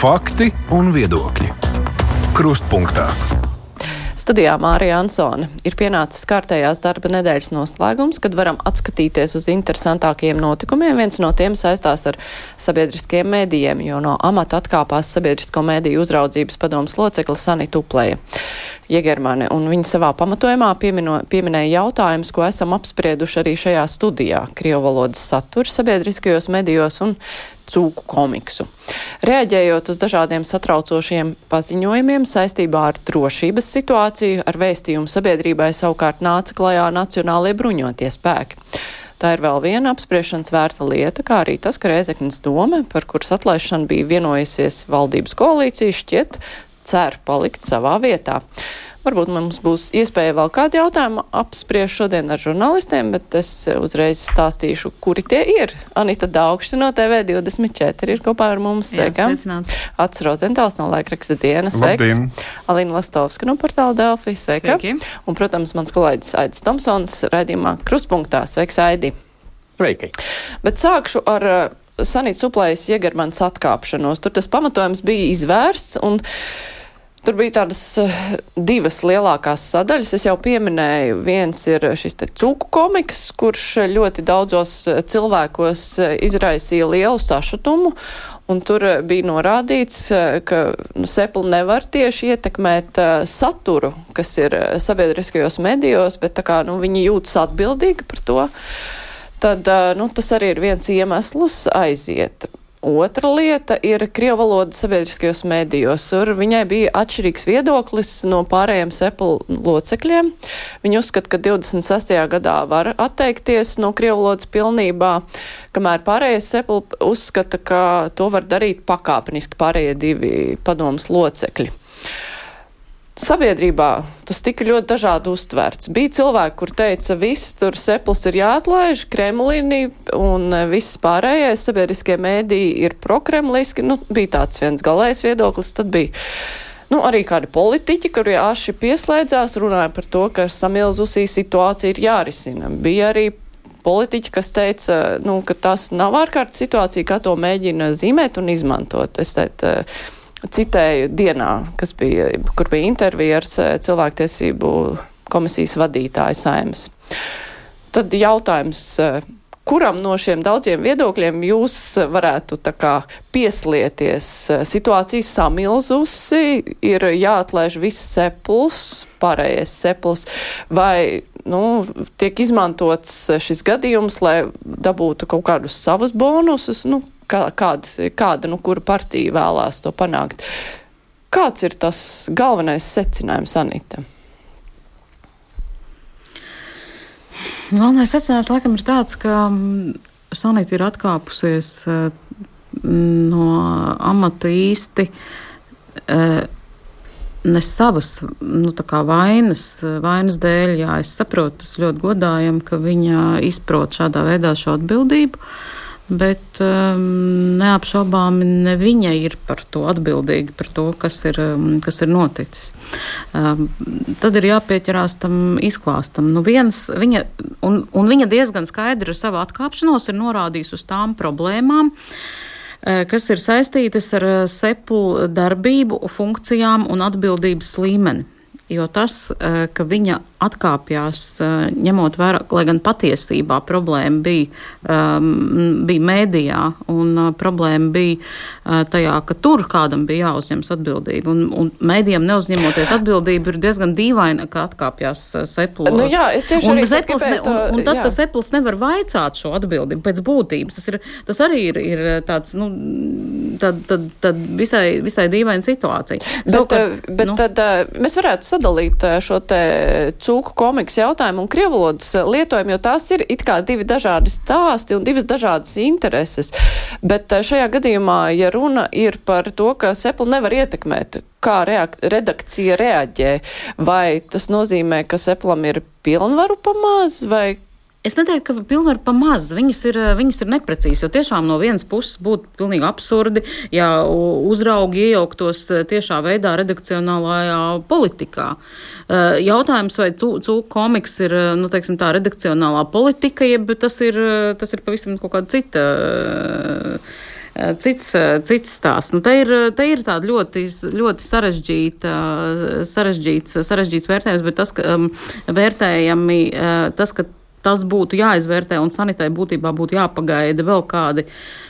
Fakti un viedokļi. Krustpunktā. Studijā Mārija Ansone. Ir pienācis kārtējās darba nedēļas noslēgums, kad varam atskatīties uz interesantākajiem notikumiem. Viens no tiem saistās ar sabiedriskiem mēdījiem, jo no amata atkāpās Sabiedrisko mēdīju uzraudzības padomes locekle Sanita Upleja Jegermane, un viņa savā pamatojumā pieminēja jautājumus, ko esam apsprieduši arī šajā studijā - krievvalodas saturu sabiedriskajos medijos un cūku komiksu. Reaģējot uz dažādiem satraucošiem paziņojumiem saistībā ar drošības situāciju, ar vēstījumu sabiedrībai savukārt nāca klajā Nacionālie bruņotie spēki. Tā ir vēl viena apspriešanas vērta lieta, kā arī tas, ka Rēzeknes dome, par kuras atlaišanu bija vienojusies valdības koalīcija, šķiet cer palikt savā vietā. Varbūt mums būs iespēja vēl kādu jautājumu apspriest šodien ar žurnālistiem, bet es uzreiz stāstīšu, kuri tie ir. Anita Daugšs no TV24 ir kopā ar mums. Sveika. Ats Rozentāls no laikraksta Dienas. Sveiks. Alina Lastovska no portāla Delfi. Sveika. Sveiki. Un, protams, mans kolēģis Aidis Tomsons raidījumā Krustpunktā. Sveiks, Aidi. Sveiki. Bet sākšu ar Sanitas Uplejas Jegermanes atkāpšanos. Tur tas pamatojums bija izvērsts un tur bija tādas divas lielākās sadaļas. Es jau pieminēju, viens ir šis te cūku komiks, kurš ļoti daudzos cilvēkos izraisīja lielu sašutumu, un tur bija norādīts, ka Sepl nevar tieši ietekmēt saturu, kas ir sabiedriskajos medijos, bet tā kā viņi jūtas atbildīgi par to, tad tas arī ir viens iemesls aiziet. Otra lieta ir krievvaloda sabiedriskajos medijos. Tur viņai bija atšķirīgs viedoklis no pārējiem Sepl locekļiem. Viņi uzskata, ka 26. gadā var atteikties no krievvalodas pilnībā, kamēr pārējie Sepl uzskata, ka to var darīt pakāpeniski pārējie divi padomes locekļi. Sabiedrībā tas tika ļoti dažādi uztverts. Bija cilvēki, kur teica, viss tur Sepls ir jāatlaiž, Kremlini un viss pārējais sabiedriskie mēdīji ir prokremliski. Bija tāds viens galējs viedoklis, tad bija arī kādi politiķi, kuri aši pieslēdzās, runāja par to, ka samilzusī situācija ir jārisina. Bija arī politiķi, kas teica, ka tas nav ārkārtas situācija, kā to mēģina zīmēt un izmantot. Es citēju dienā, kur bija intervija ar cilvēktiesību komisijas vadītāju Saeimas. Tad jautājums, kuram no šiem daudziem viedokļiem jūs varētu pieslieties? Situācija samilzusi, ir jāatlaiž viss Sepls, pārējais Sepls, vai tiek izmantots šis gadījums, lai dabūtu kaut kādus savus bonusus? Kāda kura partija vēlās to panākt? Kāds ir tas galvenais secinājums, Anita? Galvenais secinājums laikam ir tāds, ka Sanita ir atkāpusies no amata īsti ne savas vainas dēļ. Jā, es saprotu, tas ļoti godājam, ka viņa izprot šādā veidā šo atbildību. Bet neapšaubāmi ne viņa ir par to atbildīga, par to, kas ir noticis. Tad ir jāpieķerās tam izklāstam. Viņa diezgan skaidri ar savu atkāpšanos ir norādījusi uz tām problēmām, kas ir saistītas ar Sepl darbību, funkcijām un atbildības līmeni. Jo tas, ka viņa atkāpjās, ņemot vērā, lai gan patiesībā problēma bija mēdījā, un problēma bija tajā, ka tur kādam bija jāuzņemas atbildība. Un mēdījam neuzņemoties atbildību ir diezgan dīvaina, ka atkāpjās Sepl. Jā, es tieši arī gribētu. Un tas, ka Sepls nevar vaicāt šo atbildību pēc būtības, tas arī ir tāds, tad visai dīvaina situācija. Bet tad mēs varētu sadalīt šo te cūku komiksu jautājumu un krievvalodas lietojumu, jo tās ir it kā divi dažādi stāsti un divas dažādas intereses. Bet šajā gadījumā, ja runa ir par to, ka Sepl nevar ietekmēt, kā redakcija reaģē, vai tas nozīmē, ka Seplam ir pilnvaru pamaz, vai Es neteiktu, ka pilnvar pa maz, viņas ir neprecīzas, jo tiešām no vienas puses būtu pilnīgi absurdi, ja uzraugi iejauktos tiešā veidā redakcionālajā politikā. Jautājums, vai cūku komiks ir, tā redakcionālā politika, jeb tas ir pavisam kaut kāda cits stāsts. Nu, te ir tāda ļoti sarežģīts vērtējums, bet tas, ka vērtējami tas, ka tas būtu jāizvērtē un sanitai būtībā būtu jāpagaida vēl kādi,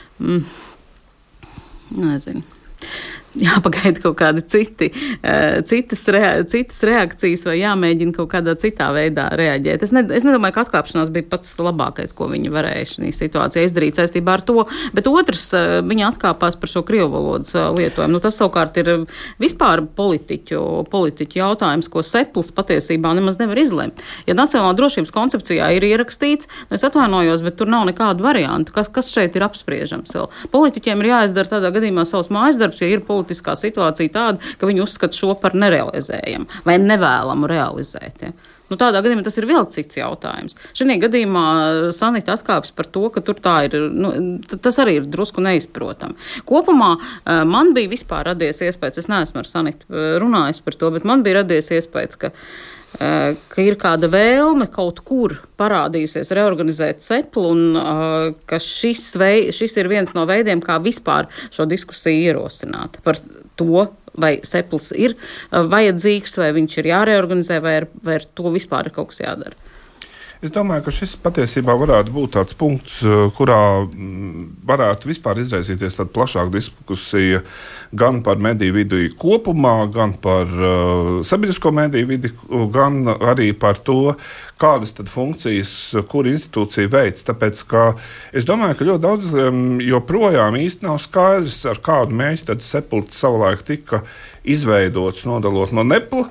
nezinu, jāpagaida kaut kādi citas reakcijas vai jāmēģina kaut kādā citā veidā reaģēt. Es nedomāju, ka atkāpšanās bija pats labākais, ko viņi varēja šī situācijā izdarīt saistībā ar to, bet otrs, viņi atkāpās par šo krievu valodas lietojumu. Nu, tas savukārt ir vispār politiķu jautājums, ko Sepls patiesībā nemaz nevar izlemt. Ja nacionālā drošības koncepcijā ir ierakstīts, es atvainojos, bet tur nav nekādu variantu. Kas šeit ir apspriežams vēl? Politiķiem ir jāizdara tādā gadījumā savs mājasdarbs, ja ir politiskā situācija tāda, ka viņi uzskata šo par nerealizējumu vai nevēlamu realizēt. Ja? Nu, tādā gadījumā tas ir vēl cits jautājums. Šajā gadījumā Sanita atkāpjas par to, ka tur tā ir, tas arī ir drusku neizprotami. Kopumā man bija vispār radies iespējas, es neesmu ar Sanitu runājis par to, bet man bija radies iespējas, ka ir kāda vēlme kaut kur parādījusies reorganizēt Seplu un ka šis ir viens no veidiem, kā vispār šo diskusiju ierosināt par to, vai Sepls ir vajadzīgs, vai viņš ir jāreorganizē, vai ar to vispār ir kaut kas jādara. Es domāju, ka šis patiesībā varētu būt tāds punkts, kurā varētu vispār izraisīties tāda plašāka diskusija gan par mediju vidi kopumā, gan par sabiedrisko mediju vidi, gan arī par to, kādas tad funkcijas, kur institūcija veic. Tāpēc, ka es domāju, ka ļoti daudz joprojām īsti nav skaidrs, ar kādu mērķi tad Sepls savulaik tika izveidots, nodalot no Nepla.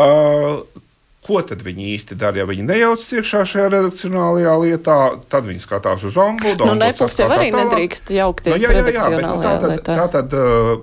Ko tad viņi īsti dara? Ja viņi nejaucas iekšā šajā redakcionālajā lietā, tad viņi skatās uz ombudu. Nu, Nepls jau arī nedrīkst jaukties redakcionālajā lietā. Tātad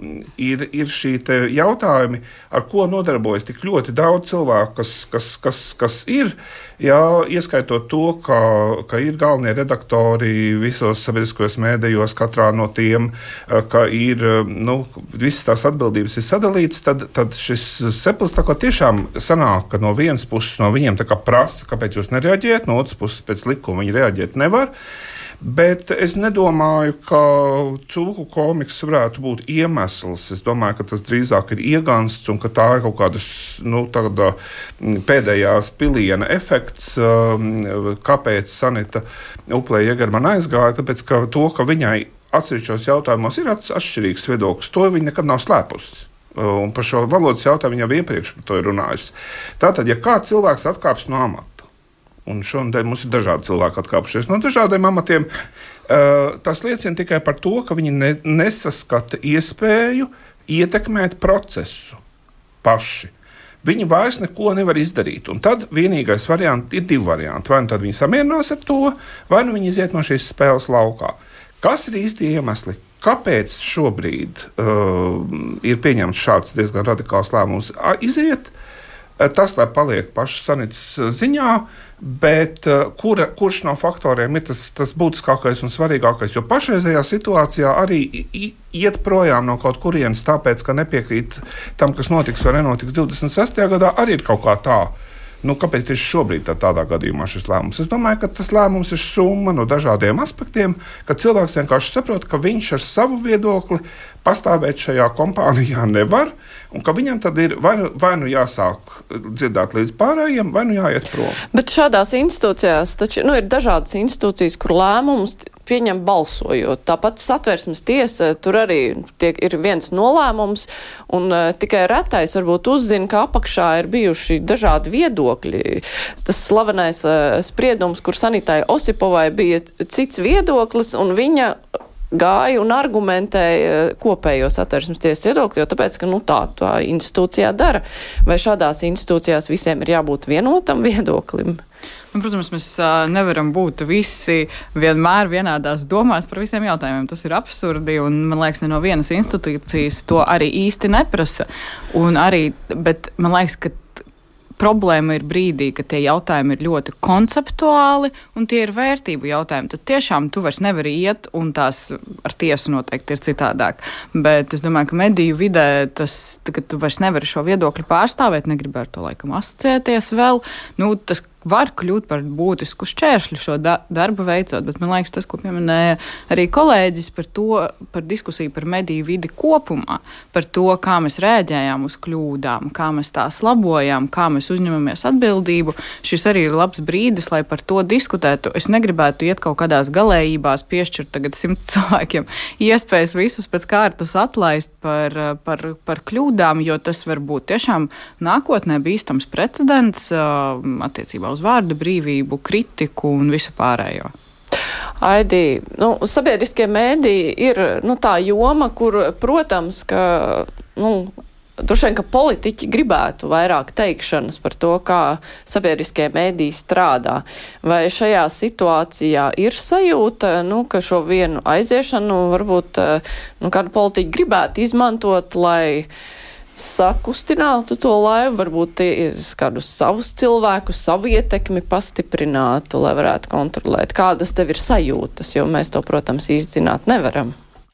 ir šī te jautājumi, ar ko nodarbojas tik ļoti daudz cilvēku, kas ir, jā, ieskaitot to, ka ir galvenie redaktori visos sabiedriskajos mēdījos, katrā no tiem, ka ir, visas tās atbildības ir sadalītas, tad šis Sepls tā kā tiešām sanāk, ka no vienas puses no viņiem tā kā prasa, kāpēc jūs nereaģējat, no otras puses pēc likuma viņi reaģēt nevar. Bet es nedomāju, ka cūku komiks varētu būt iemesls. Es domāju, ka tas drīzāk ir iegansts un ka tā ir kaut kāda pēdējās piliena efekts, kāpēc Sanita Uplē-Jegermana aizgāja, tāpēc ka viņai atsevišķos jautājumos ir atšķirīgs viedoklis. To viņa nekad nav slēpusi. Un par šo valodas jautājumu viņa jau iepriekš par to ir runājusi. Tātad, ja kāds cilvēks atkāpjas no amata, un šodien mums ir dažādi cilvēki atkāpušies no dažādiem amatiem, tas liecina tikai par to, ka viņi nesaskata iespēju ietekmēt procesu paši. Viņi vairs neko nevar izdarīt. Un tad vienīgais variants ir divi varianti. Vai nu tad viņi samierinās ar to, vai nu viņi iziet no šīs spēles laukā. Kas ir īsti iemesli? Kāpēc šobrīd ir pieņemts šāds diezgan radikāls lēmums iziet? Tas, lai paliek pašas Sanitas ziņā, bet kurš no faktoriem ir tas būtiskākais un svarīgākais? Jo pašreizējā situācijā arī iet projām no kaut kurienes, tāpēc, ka nepiekrīt tam, kas notiks vai nenotiks 26. gadā, arī ir kaut kā tā. Kāpēc tieši šobrīd tādā gadījumā šis lēmums? Es domāju, ka tas lēmums ir summa no dažādiem aspektiem, ka cilvēks vienkārši saprot, ka viņš ar savu viedokli pastāvēt šajā kompānijā nevar, un ka viņam tad ir vai nu jāsāk dzirdēt līdz pārējiem, vai nu jāiet prom. Bet šādās institūcijās taču ir dažādas institūcijas, kur lēmums pieņem balsojot. Tāpat Satversmes tiesa, tur arī ir viens nolēmums, un tikai retais varbūt uzzina, ka apakšā ir bijuši dažādi viedokļi. Tas slavenais spriedums, kur Sanitai Osipovai bija cits viedoklis, un viņa gāja un argumentēja kopējo Satversmes tiesas viedokli, jo tāpēc, ka tā institūcijā dara. Vai šādās institūcijās visiem ir jābūt vienotam viedoklim? Protams, mēs nevaram būt visi vienmēr vienādās domās par visiem jautājumiem. Tas ir absurdi, un man liekas, ne no vienas institūcijas to arī īsti neprasa. Bet man liekas, ka problēma ir brīdī, ka tie jautājumi ir ļoti konceptuāli un tie ir vērtību jautājumi. Tad tiešām tu vairs nevari iet, un tās ar tiesu noteikti ir citādāk. Bet es domāju, ka mediju vidē tas, ka tu vairs nevari šo viedokļu pārstāvēt, negribētu to laikam asociēties vēl. Tas var kļūt par būtisku šķēršļu šo darbu veicot, bet man liekas tas, ko pieminēja arī kolēģis par diskusiju par mediju vidi kopumā, par to, kā mēs rēģējām uz kļūdām, kā mēs tās labojām, kā mēs uzņemamies atbildību. Šis arī ir labs brīdis, lai par to diskutētu. Es negribētu iet kaut kādās galējībās, piešķirt tagad 100 cilvēkiem iespējas visus pēc kārtas atlaist par kļūdām, jo tas var būt tiešām nākotnē bīstams precedents attiecībā uz vārdu brīvību, kritiku un visu pārējo. Aidi, sabiedriskie mēdīji ir tā joma, kur, protams, ka droši vien, ka politiķi gribētu vairāk teikšanas par to, kā sabiedriskie mēdīji strādā. Vai šajā situācijā ir sajūta, ka šo vienu aiziešanu varbūt kādu politiķu gribētu izmantot, lai sakustinātu to laivu, varbūt kādus savus cilvēkus, savu ietekmi pastiprinātu, lai varētu kontrolēt. Kādas tev ir sajūtas, jo mēs to, protams, izzināt nevaram.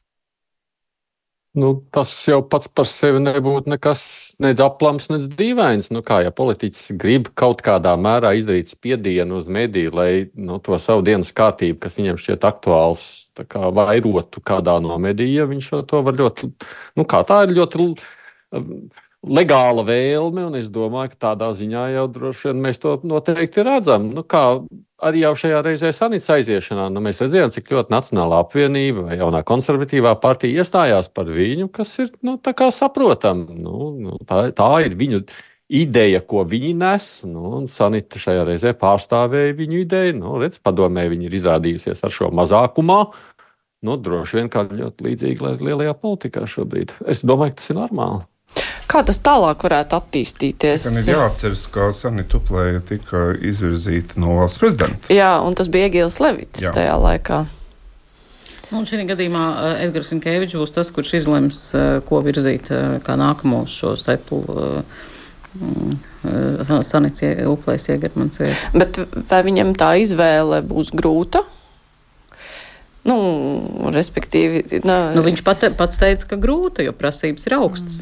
Tas jau pats par sevi nebūtu nekas nedz aplams, nedz dīvains. Ja politiķis grib kaut kādā mērā izdarīt spiedienu uz mediju, lai to savu dienas kārtību, kas viņam šķiet aktuāls, vairotu kādā no medija, viņš to var ļoti, tā ir ļoti legāla vēlme, un es domāju, ka tādā ziņā jau droši vien mēs to noteikti redzam. Kā arī jau šajā reizē Sanits aiziešanā, mēs redzējām, cik ļoti Nacionālā apvienība vai jaunā konservatīvā partija iestājās par viņu, kas ir, tā kā saprotam. Tā ir viņu ideja, ko viņi nes, un Sanita šajā reizē pārstāvēja viņu ideju. Redz, padomē, viņi ir izrādījusies ar šo mazākumā. Droši vien kā ļoti līdzīgi lielajā politikā šobrīd. Es domāju, ka tas ir normāli. Kā tas tālāk varētu attīstīties? Gan ir jāatceras, ka Sanita Tuplēja tika izvirzīta no valsts prezidenta. Jā, un tas bija Egīls Levits tajā laikā. Un šī gadījumā Edgars Rinkevičs būs tas, kurš izlems, ko virzīt kā nākamo šo seplu Sanits Uplējas Iegermans. Bet vai viņam tā izvēle būs grūta? Respektīvi... viņš pats teica, ka grūta, jo prasības ir augstas.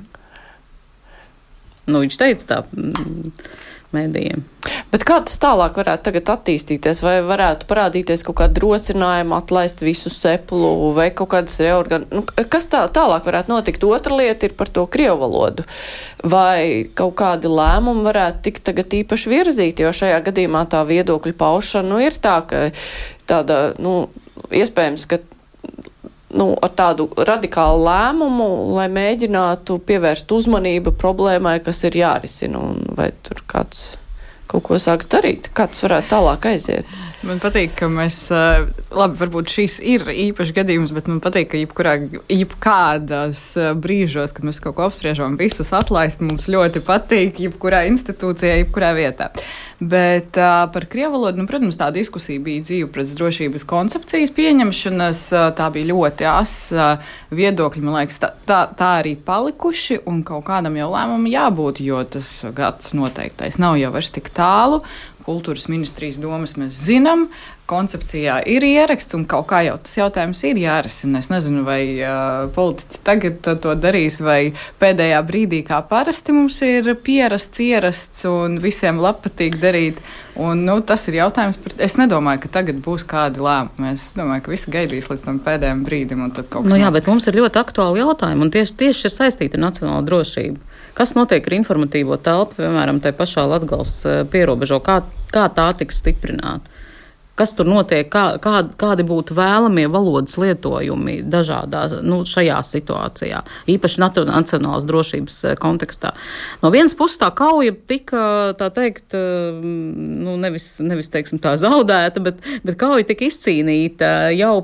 Viņš teica tā mēdījiem. Bet kā tas tālāk varētu tagad attīstīties? Vai varētu parādīties kaut kāda rosinājuma atlaist visu seplu vai kaut kādas kas tālāk varētu notikt? Otra lieta ir par to krievu valodu. Vai kaut kādi lēmumi varētu tikt tagad īpaši virzīti, jo šajā gadījumā tā viedokļu paušana ir tā, ka tāda, iespējams, ka ar tādu radikālu lēmumu, lai mēģinātu pievērst uzmanību problēmai, kas ir jārisina, un vai tur kāds kaut ko sāks darīt, kāds varētu tālāk aiziet. Man patīk, ka mēs, varbūt šīs ir īpašs gadījums, bet man patīk, ka jebkādas brīžos, kad mēs kaut ko apspriežam, visus atlaist, mums ļoti patīk, jebkurā institūcijā, jebkurā vietā. Bet par krievu valodu, protams, tā diskusija bija dzīve pēc drošības koncepcijas pieņemšanas, tā bija ļoti asa viedokļi, man liekas, tā arī palikuši, un kaut kādam jau lēmumam jābūt, jo tas gads noteiktais nav jau vairs tik tālu. Kultūras ministrijas domas mēs zinām, koncepcijā ir ieraksts, un kaut kā jau tas jautājums ir jārisina. Es nezinu, vai politiķi tagad to darīs, vai pēdējā brīdī, kā parasti mums ir ierasts, un visiem patīk darīt. Un, tas ir jautājums, es nedomāju, ka tagad būs kādi lēmumi. Es domāju, ka visi gaidīs līdz tam pēdējiem brīdim, un tad kaut kas bet mums ir ļoti aktuāli jautājumi, un tieši ir saistīti ar nacionālo drošību. Kas notiek ar informatīvo telpu, piemēram, tai pašā Latgales pierobežo, kā tā tiks stiprināta? Kas tur notiek, kādi būtu vēlamie valodas lietojumi dažādā, šajā situācijā, īpaši nacionālās drošības kontekstā. No vienas puses tā kauja tika, tā teikt, nevis teiksim tā zaudēta, bet kauja tika izcīnīta jau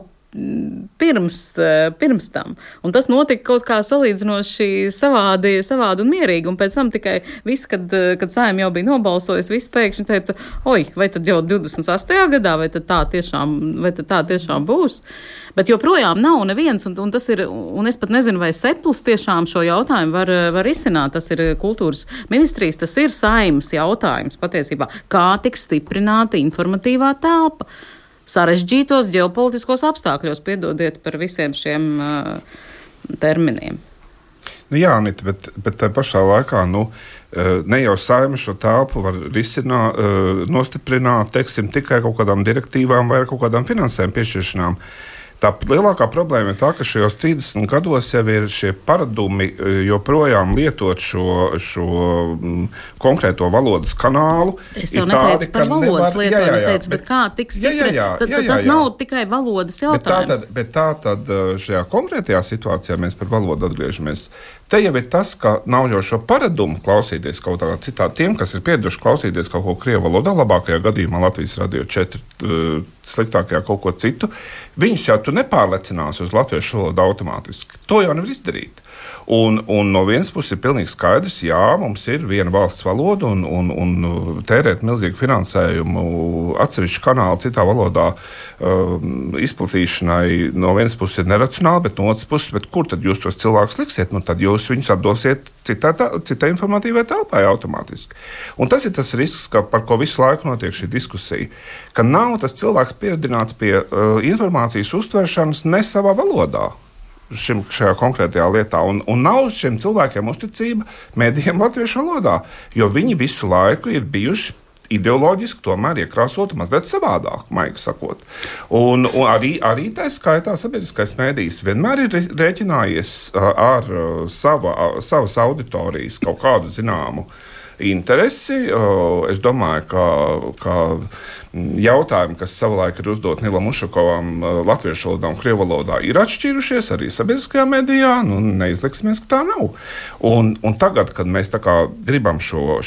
pirms tam. Un tas notika kaut kā salīdzinoši savādi un mierīgi. Un pēc tam tikai viss, kad Saeima jau bija nobalsojis, viss pēkšņi teica, vai tad jau 28. gadā, vai tad tā tiešām būs. Bet joprojām nav neviens, un tas ir, un es pat nezinu, vai Sepls tiešām šo jautājumu var izsināt. Tas ir kultūras ministrijas, tas ir Saeimas jautājums patiesībā. Kā tiks stiprināta informatīvā telpa? Sarežģītos ģeopolitiskos apstākļos, piedodiet par visiem šiem terminiem. Jā, Anita, bet tā pašā laikā, Ne jau Saeima šo telpu var nostiprināt, teiksim, tikai kaut kādām direktīvām vai kaut kādām finansējuma piešķiršanām. Tā lielākā problēma ir tā, ka šajos 30 gados jau ir šie paradumi joprojām lietot šo konkrēto valodas kanālu. Es jau neteicu par valodas lietojumu, es teicu, bet kā tiks tas nav tikai valodas jautājums. Bet tā tad šajā konkrētajā situācijā mēs par valodu atgriežamies. Te jau ir tas, ka nav jau šo paradumu klausīties kaut kā citā. Tiem, kas ir pieraduši klausīties kaut ko krievu valodā, labākajā gadījumā Latvijas Radio 4, sliktākajā kaut ko citu, viņus jau tu nepārlecināsi uz latviešu valodu automātiski. To jau nevar izdarīt. Un no vienas puses ir pilnīgi skaidrs, jā, mums ir viena valsts valoda un tērēt milzīgu finansējumu atsevišķu kanālu citā valodā izplatīšanai no vienas puses ir neracionāli, bet no otras puses, kur tad jūs tos cilvēkus liksiet? Nu, tad jūs viņus atdosiet citai informatīvai telpai automātiski. Un tas ir tas risks, par ko visu laiku notiek šī diskusija, ka nav tas cilvēks pieradināts pie informācijas uztveršanas ne savā valodā. Šajā konkrētajā lietā. Un nav šiem cilvēkiem uzticība medijiem latviešu valodā, jo viņi visu laiku ir bijuši ideoloģiski tomēr iekrāsoti mazliet savādāk, maigi sakot. Un arī tā skaitā sabiedriskais mēdījis vienmēr ir rēķinājies ar savas auditorijas kaut kādu zināmu interesi. Es domāju, ka jautājumi, kas savulaik ir uzdot Nilam Ušakovam latviešu valodā un krievu valodā, ir atšķīrušies arī sabiedriskajā medijā. Nu, neizliksimies, ka tā nav. Un tagad, kad mēs tā kā gribam šo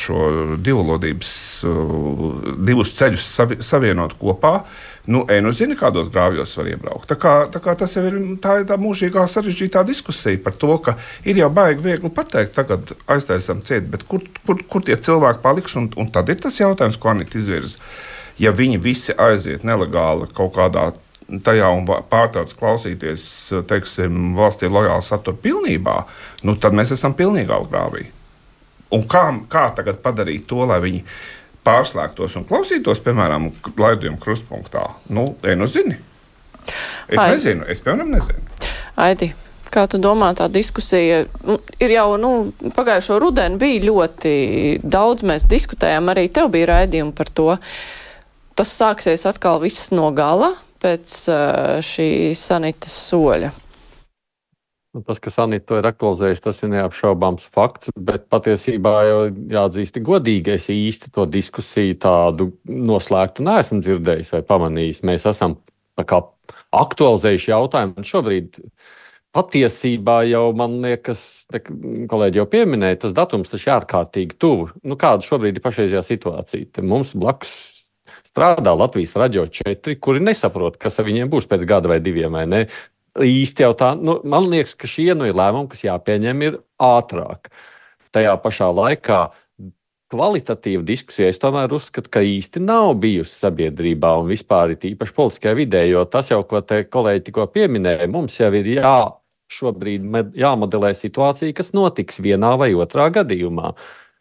divus ceļus savienot kopā, zini, kādos grāvjos var iebraukt. Tā kā tas jau ir tā mūžīgā sarežģītā diskusija par to, ka ir jau baigi viegli pateikt, tagad aiztaisam ciet, bet kur tie cilvēki paliks, un tad ir tas jautājums, ko Anita izvirza. Ja viņi visi aiziet nelegāli kaut kādā tajā un pārtrauc klausīties, teiksim, valstī lojālu saturu pilnībā, tad mēs esam pilnīgā grāvī. Un kā tagad padarīt to, lai viņi pārslēgtos un klausītos, piemēram, laidījuma krustpunktā? Zini. Nezinu, es piemēram nezinu. Aidi, kā tu domā, tā diskusija ir jau, pagājušo rudeni bija ļoti daudz, mēs diskutējām, arī tev bija raidījumi par to. Tas sāksies atkal viss no gala pēc šī Sanitas soļa. Tas, ka Sanita to ir aktualizējis, tas ir neapšaubāms fakts, bet patiesībā jau jāatzīst godīgi, es īsti to diskusiju tādu noslēgtu neesmu dzirdējis vai pamanījis. Mēs esam tā kā aktualizējuši jautājumu, un šobrīd patiesībā jau, man liekas, kolēģi jau pieminēja, tas datums taču ārkārtīgi tuvu. Kāda šobrīd ir pašreizajā situācija? Te mums blakus strādā Latvijas Radio 4, kuri nesaprot, kas ar viņiem būs pēc gada vai diviem, vai ne? Īsti jau tā, man liekas, ka šie ir lēmumi, kas jāpieņem ir ātrāk. Tajā pašā laikā kvalitatīva diskusija, es tomēr uzskatu, ka īsti nav bijusi sabiedrībā un vispār ir īpaši politiskajā vidē, jo tas jau, ko te kolēģi tikko pieminēja, mums jau ir šobrīd jāmodelē situācija, kas notiks vienā vai otrā gadījumā.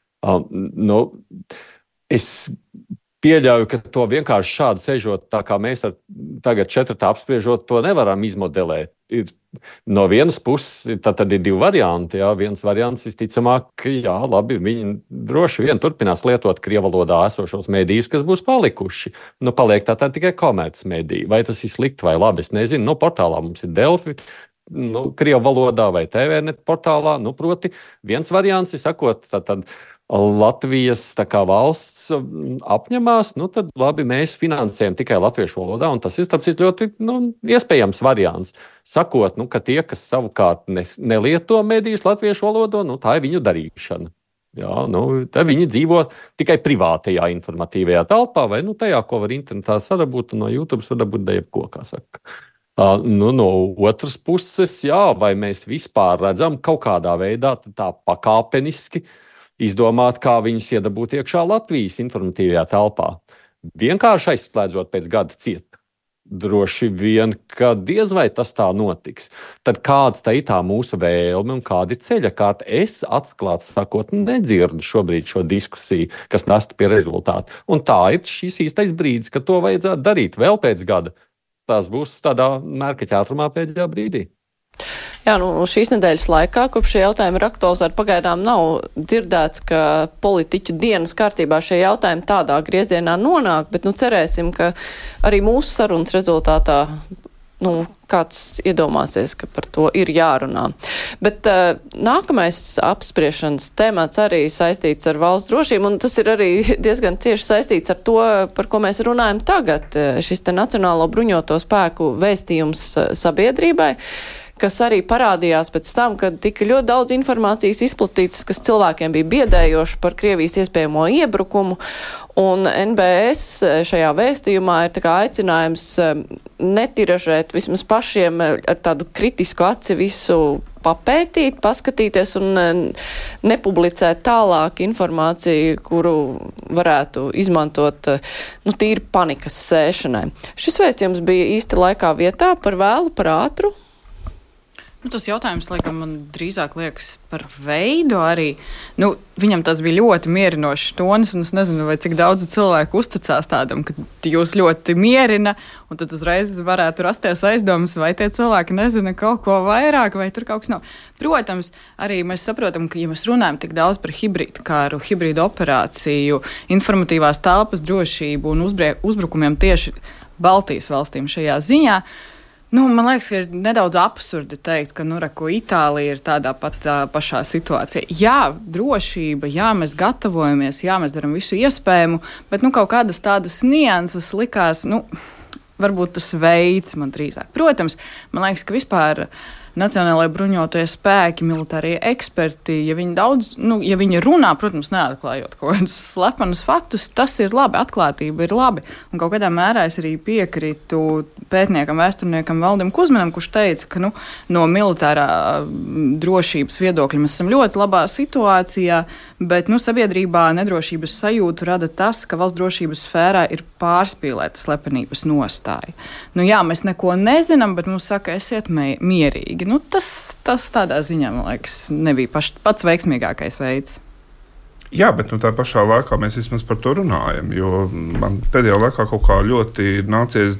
Es pieļauju, ka to vienkārši šādi sežot, tā kā mēs tagad četratā apspriežot, to nevaram izmodelēt. No vienas puses, tad ir divi varianti. Jā. Viens variants visticamāk, labi, viņi droši vien turpinās lietot krievu valodā esošos medijus, kas būs palikuši. Paliek tā tikai komerces mediji. Vai tas ir slikti vai labi, es nezinu. Portālā mums ir Delfi, krievu valodā vai TVNet portālā. Proti, viens variants ir sakot, tad Latvijas valsts apņemās, tad labi, mēs finansējam tikai latviešu valodā, un tas ir, starp citu, ļoti iespējams variants. Sakot, ka tie, kas savukārt nelieto medijus latviešu valodā, tā ir viņu darīšana. Jā, tad viņi dzīvo tikai privātajā informatīvajā telpā, vai tajā, ko var internetā sadabūt, un no YouTube var dabūt jebko, kā saka. No otras puses, vai mēs vispār redzam kaut kādā veidā tā pakāpeniski izdomāt, kā viņus iedabūt iekšā Latvijas informatīvajā telpā. Vienkārši aizslēdzot pēc gada ciet. Droši vien, ka diez vai tas tā notiks. Tad kāds tā ir tā mūsu vēlme un kāda ir ceļa kārta? Es atklāti sakot nedzirdu šobrīd šo diskusiju, kas nestu pie rezultātu. Un tā ir šis īstais brīdis, kad to vajadzētu darīt vēl pēc gada. Tas būs tādā mērkaķi ātrumā pēdējā brīdī. Jā, šīs nedēļas laikā, kopš šie jautājumi ir aktualizēti, pagaidām nav dzirdēts, ka politiķu dienas kārtībā šie jautājumi tādā griezienā nonāk, bet cerēsim, ka arī mūsu sarunas rezultātā kāds iedomāsies, ka par to ir jārunā. Bet nākamais apspriešanas temats arī saistīts ar valsts drošību, un tas ir arī diezgan cieši saistīts ar to, par ko mēs runājam tagad. Šis te Nacionālo bruņoto spēku vēstījums sabiedrībai, kas arī parādījās pēc tam, kad tika ļoti daudz informācijas izplatītas, kas cilvēkiem bija biedējoši par Krievijas iespējamo iebrukumu, un NBS šajā vēstījumā ir tā kā aicinājums netiražēt vismaz pašiem ar tādu kritisku aci visu papētīt, paskatīties un nepublicēt tālāk informāciju, kuru varētu izmantot tīri panikas sēšanai. Šis vēstījums bija īsti laikā vietā, par vēlu, par ātru. Tas jautājums, laikam, man drīzāk liekas par veidu arī. Viņam tas bija ļoti mierinošs tonis, un es nezinu, vai cik daudz cilvēku uzticās tādam, ka jūs ļoti mierina, un tad uzreiz varētu rasties aizdomas, vai tie cilvēki nezina kaut ko vairāk, vai tur kaut kas nav. Protams, arī mēs saprotam, ka, ja mēs runājam tik daudz par hibrīdu kāru, hibrīdu operāciju, informatīvās telpas drošību un uzbrukumiem tieši Baltijas valstīm šajā ziņā, man liekas, ka ir nedaudz absurdi teikt, ka Itālija ir tādā pat pašā situācijā. Jā, drošība, jā, mēs gatavojamies, jā, mēs darām visu iespējamo, bet kaut kādas tādas nianses likās, varbūt tas veids man drīzāk. Protams, man liekas, ka vispār Nacionālajie bruņotie spēki, militārie eksperti, ja viņi daudz, ja viņi runā, protams, neatklājot kaut kādus slepenus faktus, tas ir labi, atklātība ir labi. Un kaut kādā mērā es arī piekrītu pētniekam, vēsturniekam Valdim Kuzmanam, kurš teica, ka no militārā drošības viedokļa mēs esam ļoti labā situācijā, bet sabiedrībā nedrošības sajūtu rada tas, ka valsts drošības sfērā ir pārspīlēta slepenības nostāja. Jā, mēs neko nezinām, bet mums saka, esiet mierīgi. Tas tādā ziņā, man liekas, nebija pats veiksmīgākais veids. Jā, bet tā pašā laikā mēs vismaz par to runājam, jo man pēdējā laikā kaut kā ļoti nācies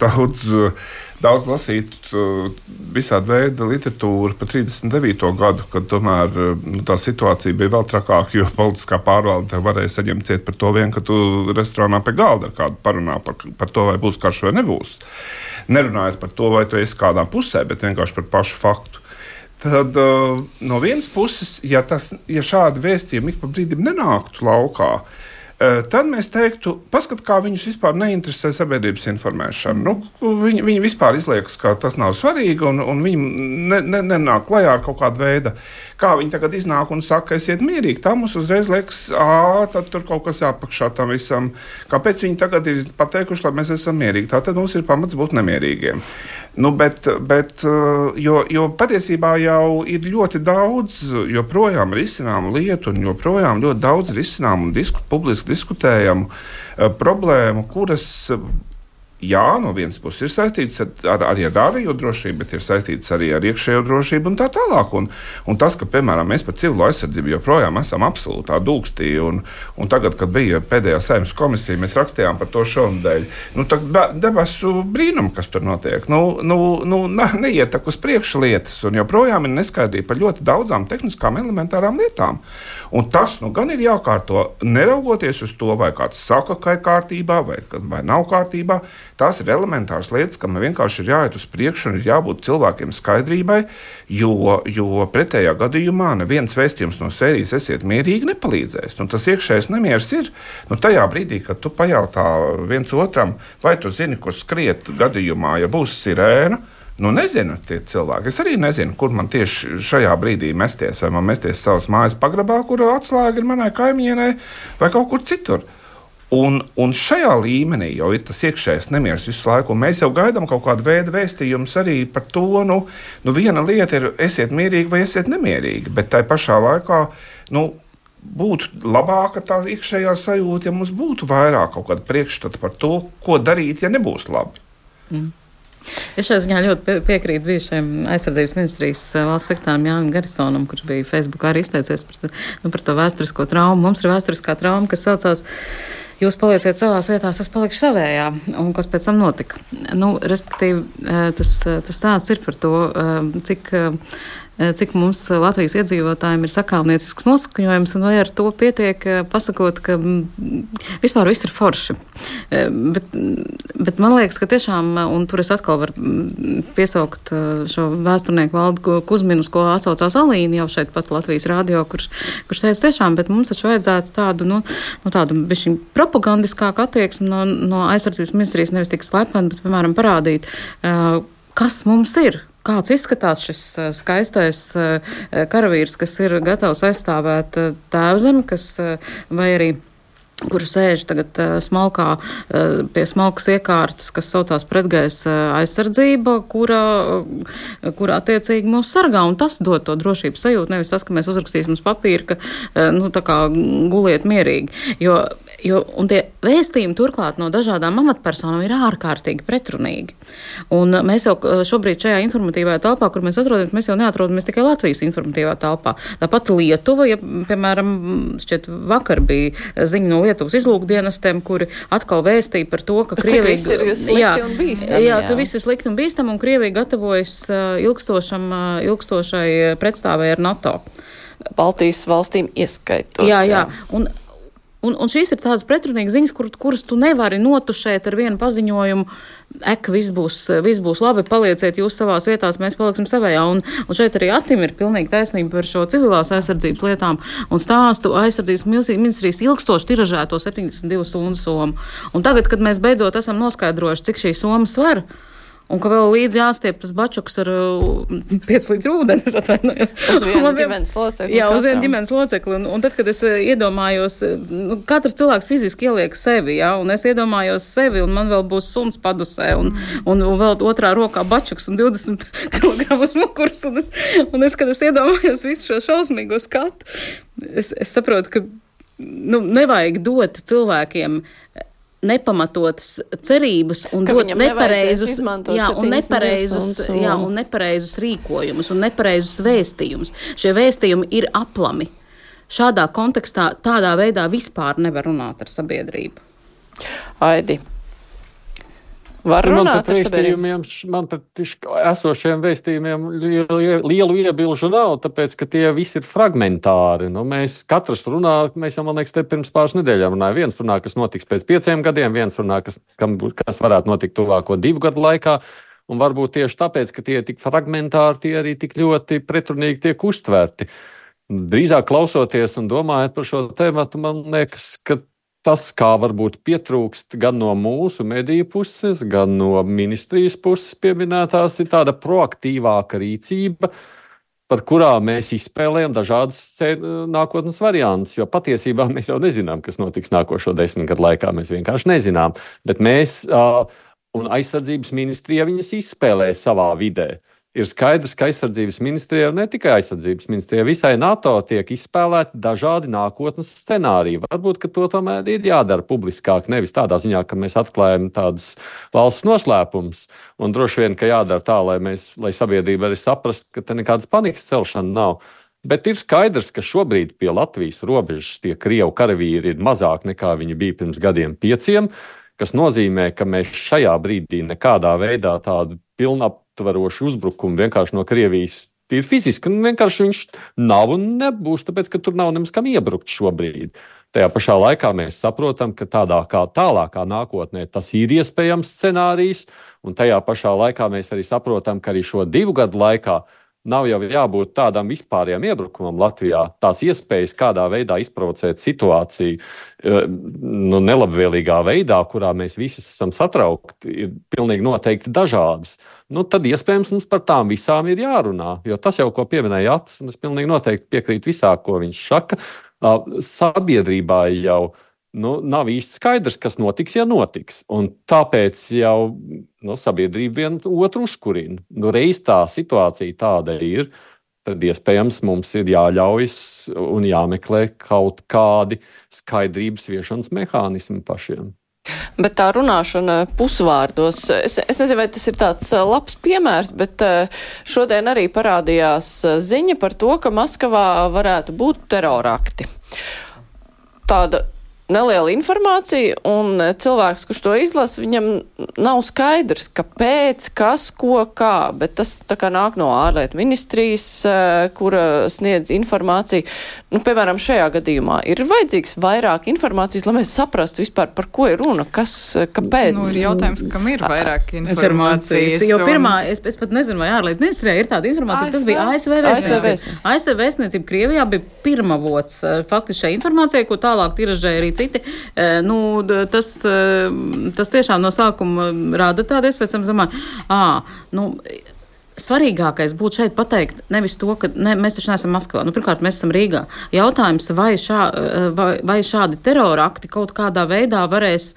daudz lasīt visādi veida literatūru par 39. gadu, kad tomēr tā situācija bija vēl trakāka, jo politiskā pārvalde varēja saņemt ciet par to vien, ka tu restorānā pie galda ar kādu parunā par to, vai būs karš vai nebūs. Nerunājot par to, vai tu esi kādā pusē, bet vienkārši par pašu faktu. Tad no vienas puses, ja šādi vēstījumi ik pa brīdim nenāktu laukā, tad mēs teiktu, paskat, kā viņus vispār neinteresē sabiedrības informēšana. Viņi vispār izliekas, ka tas nav svarīgi, un viņi nenāk klajā ar kaut kādu veidu. Kā viņi tagad iznāk un saka, esiet mierīgi, tā mums uzreiz liekas, tad tur kaut kas jāpakšā tam visam. Kāpēc viņi tagad ir pateikuši, lai mēs esam mierīgi? Tā tad mums ir pamats būt nemierīgiem. Jo patiesībā jau ir ļoti daudz joprojām risināmu lietu un joprojām ļoti daudz risināmu un publiski diskutējamu problēmu, kuras, jā, no vienas puses ir saistītas arī ar ārējo drošību, bet ir saistītas arī ar iekšējo drošību un tā tālāk. Un tas, ka, piemēram, mēs par civilo aizsardzību joprojām esam absolūtā dūkstī, un tagad, kad bija pēdējā Saeimas komisija, mēs rakstījām par to šonadēļ. Debesu brīnumu, kas tur notiek. Neiet tak uz priekšu lietas, un joprojām ir neskaidrība par ļoti daudzām tehniskām elementārām lietām. Un tas gan ir jākārto, neraugoties uz to, vai kāds saka, ka ir kārtībā, vai nav kārtībā. Tās ir elementāras lietas, kam vienkārši ir jāiet uz priekšu un ir jābūt cilvēkiem skaidrībai, jo pretējā gadījumā neviens vēstījums no sērijas esiet mierīgi nepalīdzēs. Tas iekšējais nemieris ir tajā brīdī, kad tu pajautā viens otram, vai tu zini, kur skriet gadījumā, ja būs sirēna. Nezinu tie cilvēki. Es arī nezinu, kur man tieši šajā brīdī mesties. Vai man mesties savas mājas pagrabā, kur atslēga ir manai kaimiņienei, vai kaut kur citur. Un šajā līmenī jau ir tas iekšējais nemieris visu laiku. Mēs jau gaidām kaut kādu veidu vēstījumus arī par to, viena lieta ir esiet mierīgi vai esiet nemierīgi, bet tai pašā laikā, būtu labāka tā iekšējā sajūta, ja mums būtu vairāk kaut kāda priekšstata par to, ko darīt, ja nebūs labi. Es šajā ziņā ļoti piekrītu bijušajam aizsardzības ministrijas valsts sekretāram Jānim Garisonam, kurš bija Facebookā arī izteicies par to vēsturisko traumu. Mums ir vēsturiskā trauma, kas saucās jūs palieciet savās vietās, es palikšu savējā, un kas pēc tam notika. Respektīvi, tas stāsts ir par to, cik cik mums Latvijas iedzīvotājiem ir sakāvniecisks noskaņojums, un vai ar to pietiek pasakot, ka vispār viss ir forši. Bet man liekas, ka tiešām, un tur es atkal varu piesaukt šo vēsturnieku Valdu Kuzminu, ko atsaucās Alīna jau šeit pat Latvijas radio, kurš teica tiešām, bet mums taču vajadzētu tādu bišķiņ propagandiskāku attieksmi no aizsardzības ministrijas, nevis tik slepeni, bet, piemēram, parādīt, kas mums ir. Kāds izskatās šis skaistais karavīrs, kas ir gatavs aizstāvēt tēvzemi, vai arī kuru sēž tagad smalkā, pie smalkas iekārtas, kas saucās pretgaisa aizsardzība, kura attiecīgi mūs sargā, un tas dod to drošības sajūtu, nevis tas, ka mēs uzrakstīsim uz papīra, ka, tā kā guliet mierīgi, un tie vēstījumi turklāt no dažādām amatpersonām ir ārkārtīgi pretrunīgi. Un mēs jau šobrīd šajā informatīvajā telpā, kur mēs atrodamies, mēs jau neatrodamies tikai Latvijas informatīvā telpā. Tāpat Lietuva, ja, piemēram, šķiet vakar bija ziņa no Lietuvas izlūkdienestiem, kuri atkal vēstīja par to, ka Krievija... viss ir slikti un bīstami. Jā, ka viss ir slikti un bīstami, un Krievija gatavojas ilgstošai pretstāvē ar NATO. Baltijas valstīm ieskaitot. Jā. Un šīs ir tādas pretrunīgas ziņas, kuras tu nevari notušēt ar vienu paziņojumu, viss būs labi, palieciet jūs savās vietās, mēs paliksim savējā. Un šeit arī Atim ir pilnīgi taisnība par šo civilās aizsardzības lietām un stāstu aizsardzības ministrijas ilgstoši tiražēto 72 stundu somu. Un tagad, kad mēs beidzot esam noskaidrojuši, cik šī soma sver, un ka vēl līdzi jāstiep tas bačuks ar 5 litru ūdeni, es atvainojos. Uz vienu ģimenes locekli. Jā, uz vienu ģimenes locekli. Un tad, kad es iedomājos, katrs cilvēks fiziski ieliek sevi, jā, un es iedomājos sevi, un man vēl būs suns padusē, un vēl otrā rokā bačuks un 20 kg mukurs, un es, kad es iedomājos visu šo šausmīgo skatu, es saprotu, ka nevajag dot cilvēkiem nepamatotas cerības un dot nepareizus rīkojumus un nepareizus vēstījumus. Šie vēstījumi ir aplami. Šādā kontekstā tādā veidā vispār nevar runāt ar sabiedrību. Aidi. Var runāt ar sabiedrību? Man pat esošiem vēstījumiem lielu iebilžu nav, tāpēc, ka tie visi ir fragmentāri. Mēs katrs runā, mēs jau, man liekas, te pirms pāris nedēļām runāja. Viens runā, kas notiks pēc 5 gadiem, viens runā, kas varētu notikt tuvāko 2 gadu laikā. Un varbūt tieši tāpēc, ka tie ir tik fragmentāri, tie arī tik ļoti pretrunīgi tiek uztverti. Drīzāk klausoties un domājot par šo tēmatu, man liekas, ka tas, kā varbūt pietrūkst gan no mūsu mediju puses, gan no ministrijas puses pieminētās, ir tāda proaktīvāka rīcība, par kurām mēs izspēlējam dažādas nākotnes variantus, jo patiesībā mēs jau nezinām, kas notiks nākošo 10 gadu laikā, mēs vienkārši nezinām, bet mēs un aizsardzības ministrija viņas izspēlē savā vidē. Ir skaidrs, ka aizsardzības ministrijā, ne tikai aizsardzības ministrijā, visai NATO tiek izspēlēti dažādi nākotnes scenāriji. Varbūt, ka to tomēr ir jādara publiskāk, nevis tādā ziņā, ka mēs atklājam tādus valsts noslēpumus. Un droši vien, ka jādara tā, lai sabiedrība arī saprast, ka te nekādas panikas celšana nav. Bet ir skaidrs, ka šobrīd pie Latvijas robežas tie Krievu karavīri ir mazāk nekā viņi bija pirms 5 gadiem, kas nozīmē, ka mēs šajā brīdī nekādā veidā tādu pilnaptverošu uzbrukumu vienkārši no Krievijas ir fiziski, un vienkārši viņš nav un nebūs, tāpēc, ka tur nav nemaz kam iebrukt šobrīd. Tajā pašā laikā mēs saprotam, ka tādā kā tālākā nākotnē tas ir iespējams scenārijs, un tajā pašā laikā mēs arī saprotam, ka arī šo 2 gadu laikā nav jau jābūt tādam vispārējam iebrukumam Latvijā. Tās iespējas kādā veidā izprovocēt situāciju nelabvēlīgā veidā, kurā mēs visi esam satraukti, ir pilnīgi noteikti dažādas. Tad iespējams mums par tām visām ir jārunā, jo tas jau, ko pieminēja Atis, un es pilnīgi noteikti piekrītu visā, ko viņš saka, sabiedrībā jau nav īsti skaidrs, kas notiks, ja notiks. Un tāpēc jau sabiedrība vienu otru uzkurina. Reiz tā situācija tāda ir, tad iespējams mums ir jāļaujas un jāmeklē kaut kādi skaidrības viešanas mehānismi pašiem. Bet tā runāšana pusvārdos, es nezinu, vai tas ir tāds labs piemērs, bet šodien arī parādījās ziņa par to, ka Maskavā varētu būt terorakti. Tāda neliela informācija, un cilvēks, kurš to izlasa, viņam nav skaidrs, kāpēc, kas, ko, kā, bet tas tā kā nāk no ārlietu ministrijas, kura sniedz informāciju. Nu, piemēram, šajā gadījumā ir vajadzīgs vairāk informācijas, lai mēs saprastu vispār, par ko ir runa, kas, kāpēc. Nu, ir jautājums, kam ir vairāk informācijas. Jo pirmā, es pat nezinu, vai ārlietu ministrijā ir tāda informācija, tas bija ASV vēstniecība. ASV vēstniecība Krievijā bija pirmavots faktiski šai informācijai, ko tālāk tiražēja arī citi. Nu, tas tiešām no sākuma rada tādu iespēju, nu, svarīgākais būtu šeit pateikt nevis to, ka mēs taču neesam Maskavā. Nu, pirmkārt, mēs esam Rīgā. Jautājums, vai šādi terorakti kaut kādā veidā varēs,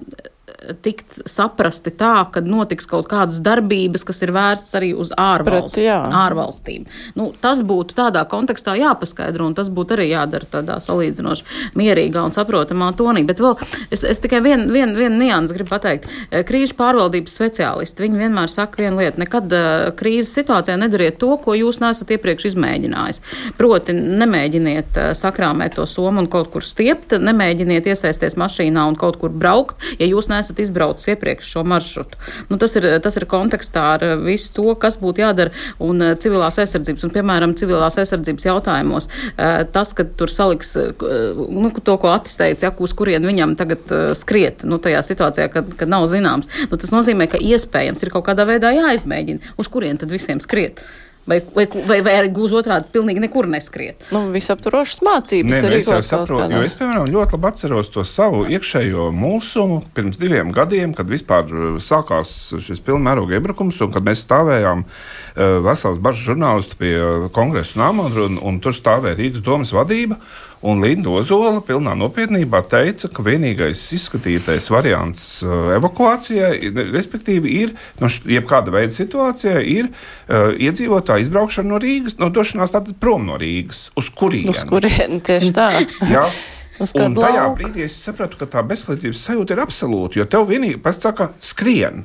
tikt saprasti tā, ka notiks kaut kādas darbības, kas ir vērstas arī uz ārvalstīm. Nu, tas būtu tādā kontekstā jāpaskaidro, un tas būtu arī jādara tādā salīdzinoši mierīgā un saprotamā tonī. Bet vēl es tikai vienu niansu gribu pateikt. Krīžu pārvaldības speciālisti, viņi vienmēr saka vienu lietu. Nekad krīzes situācijā nedariet to, ko jūs neesat iepriekš izmēģinājis. Proti, nemēģiniet sakrāmēt to somu un kaut kur stiept, nemēģiniet iesaisties mašīnā un kaut kur braukt, ja jūs neesat izbraucis iepriekš šo maršrutu. Nu, tas ir kontekstā ar visu to, kas būtu jādara un civilās aizsardzības. Un, piemēram, civilās aizsardzības jautājumos tas, ka tur saliks to, ko attestēts, uz kurien viņam tagad skriet, tajā situācijā, kad nav zināms. Nu, tas nozīmē, ka iespējams ir kaut kādā veidā jāizmēģina, uz kurien tad visiem skriet. Vai arī gluži otrādi pilnīgi nekur neskriet. Visaptvarošas mācības ir rīkot. Es saprotu, jo es, piemēram, ļoti labi atceros to savu iekšējo mulsumu pirms 2 gadiem, kad vispār sākās šis pilnmēroga iebrukums, un kad mēs stāvējām vesels bažas žurnālisti pie Kongresa nama, un tur stāvēja Rīgas domas vadība, un Linda Ozola pilnā nopietnībā teica, ka vienīgais izskatītais variants evakuācijai, respektīvi ir, jebkāda veida situācijā, ir iedzīvotāju izbraukšana no Rīgas, došanās tātad prom no Rīgas. Uz kurieni? Uz kurieni, tieši tā. Jā. Un tajā brīdī es sapratu, ka tā bezpalīdzības sajūta ir absolūta, jo tev vienīgi pēc saka skrien.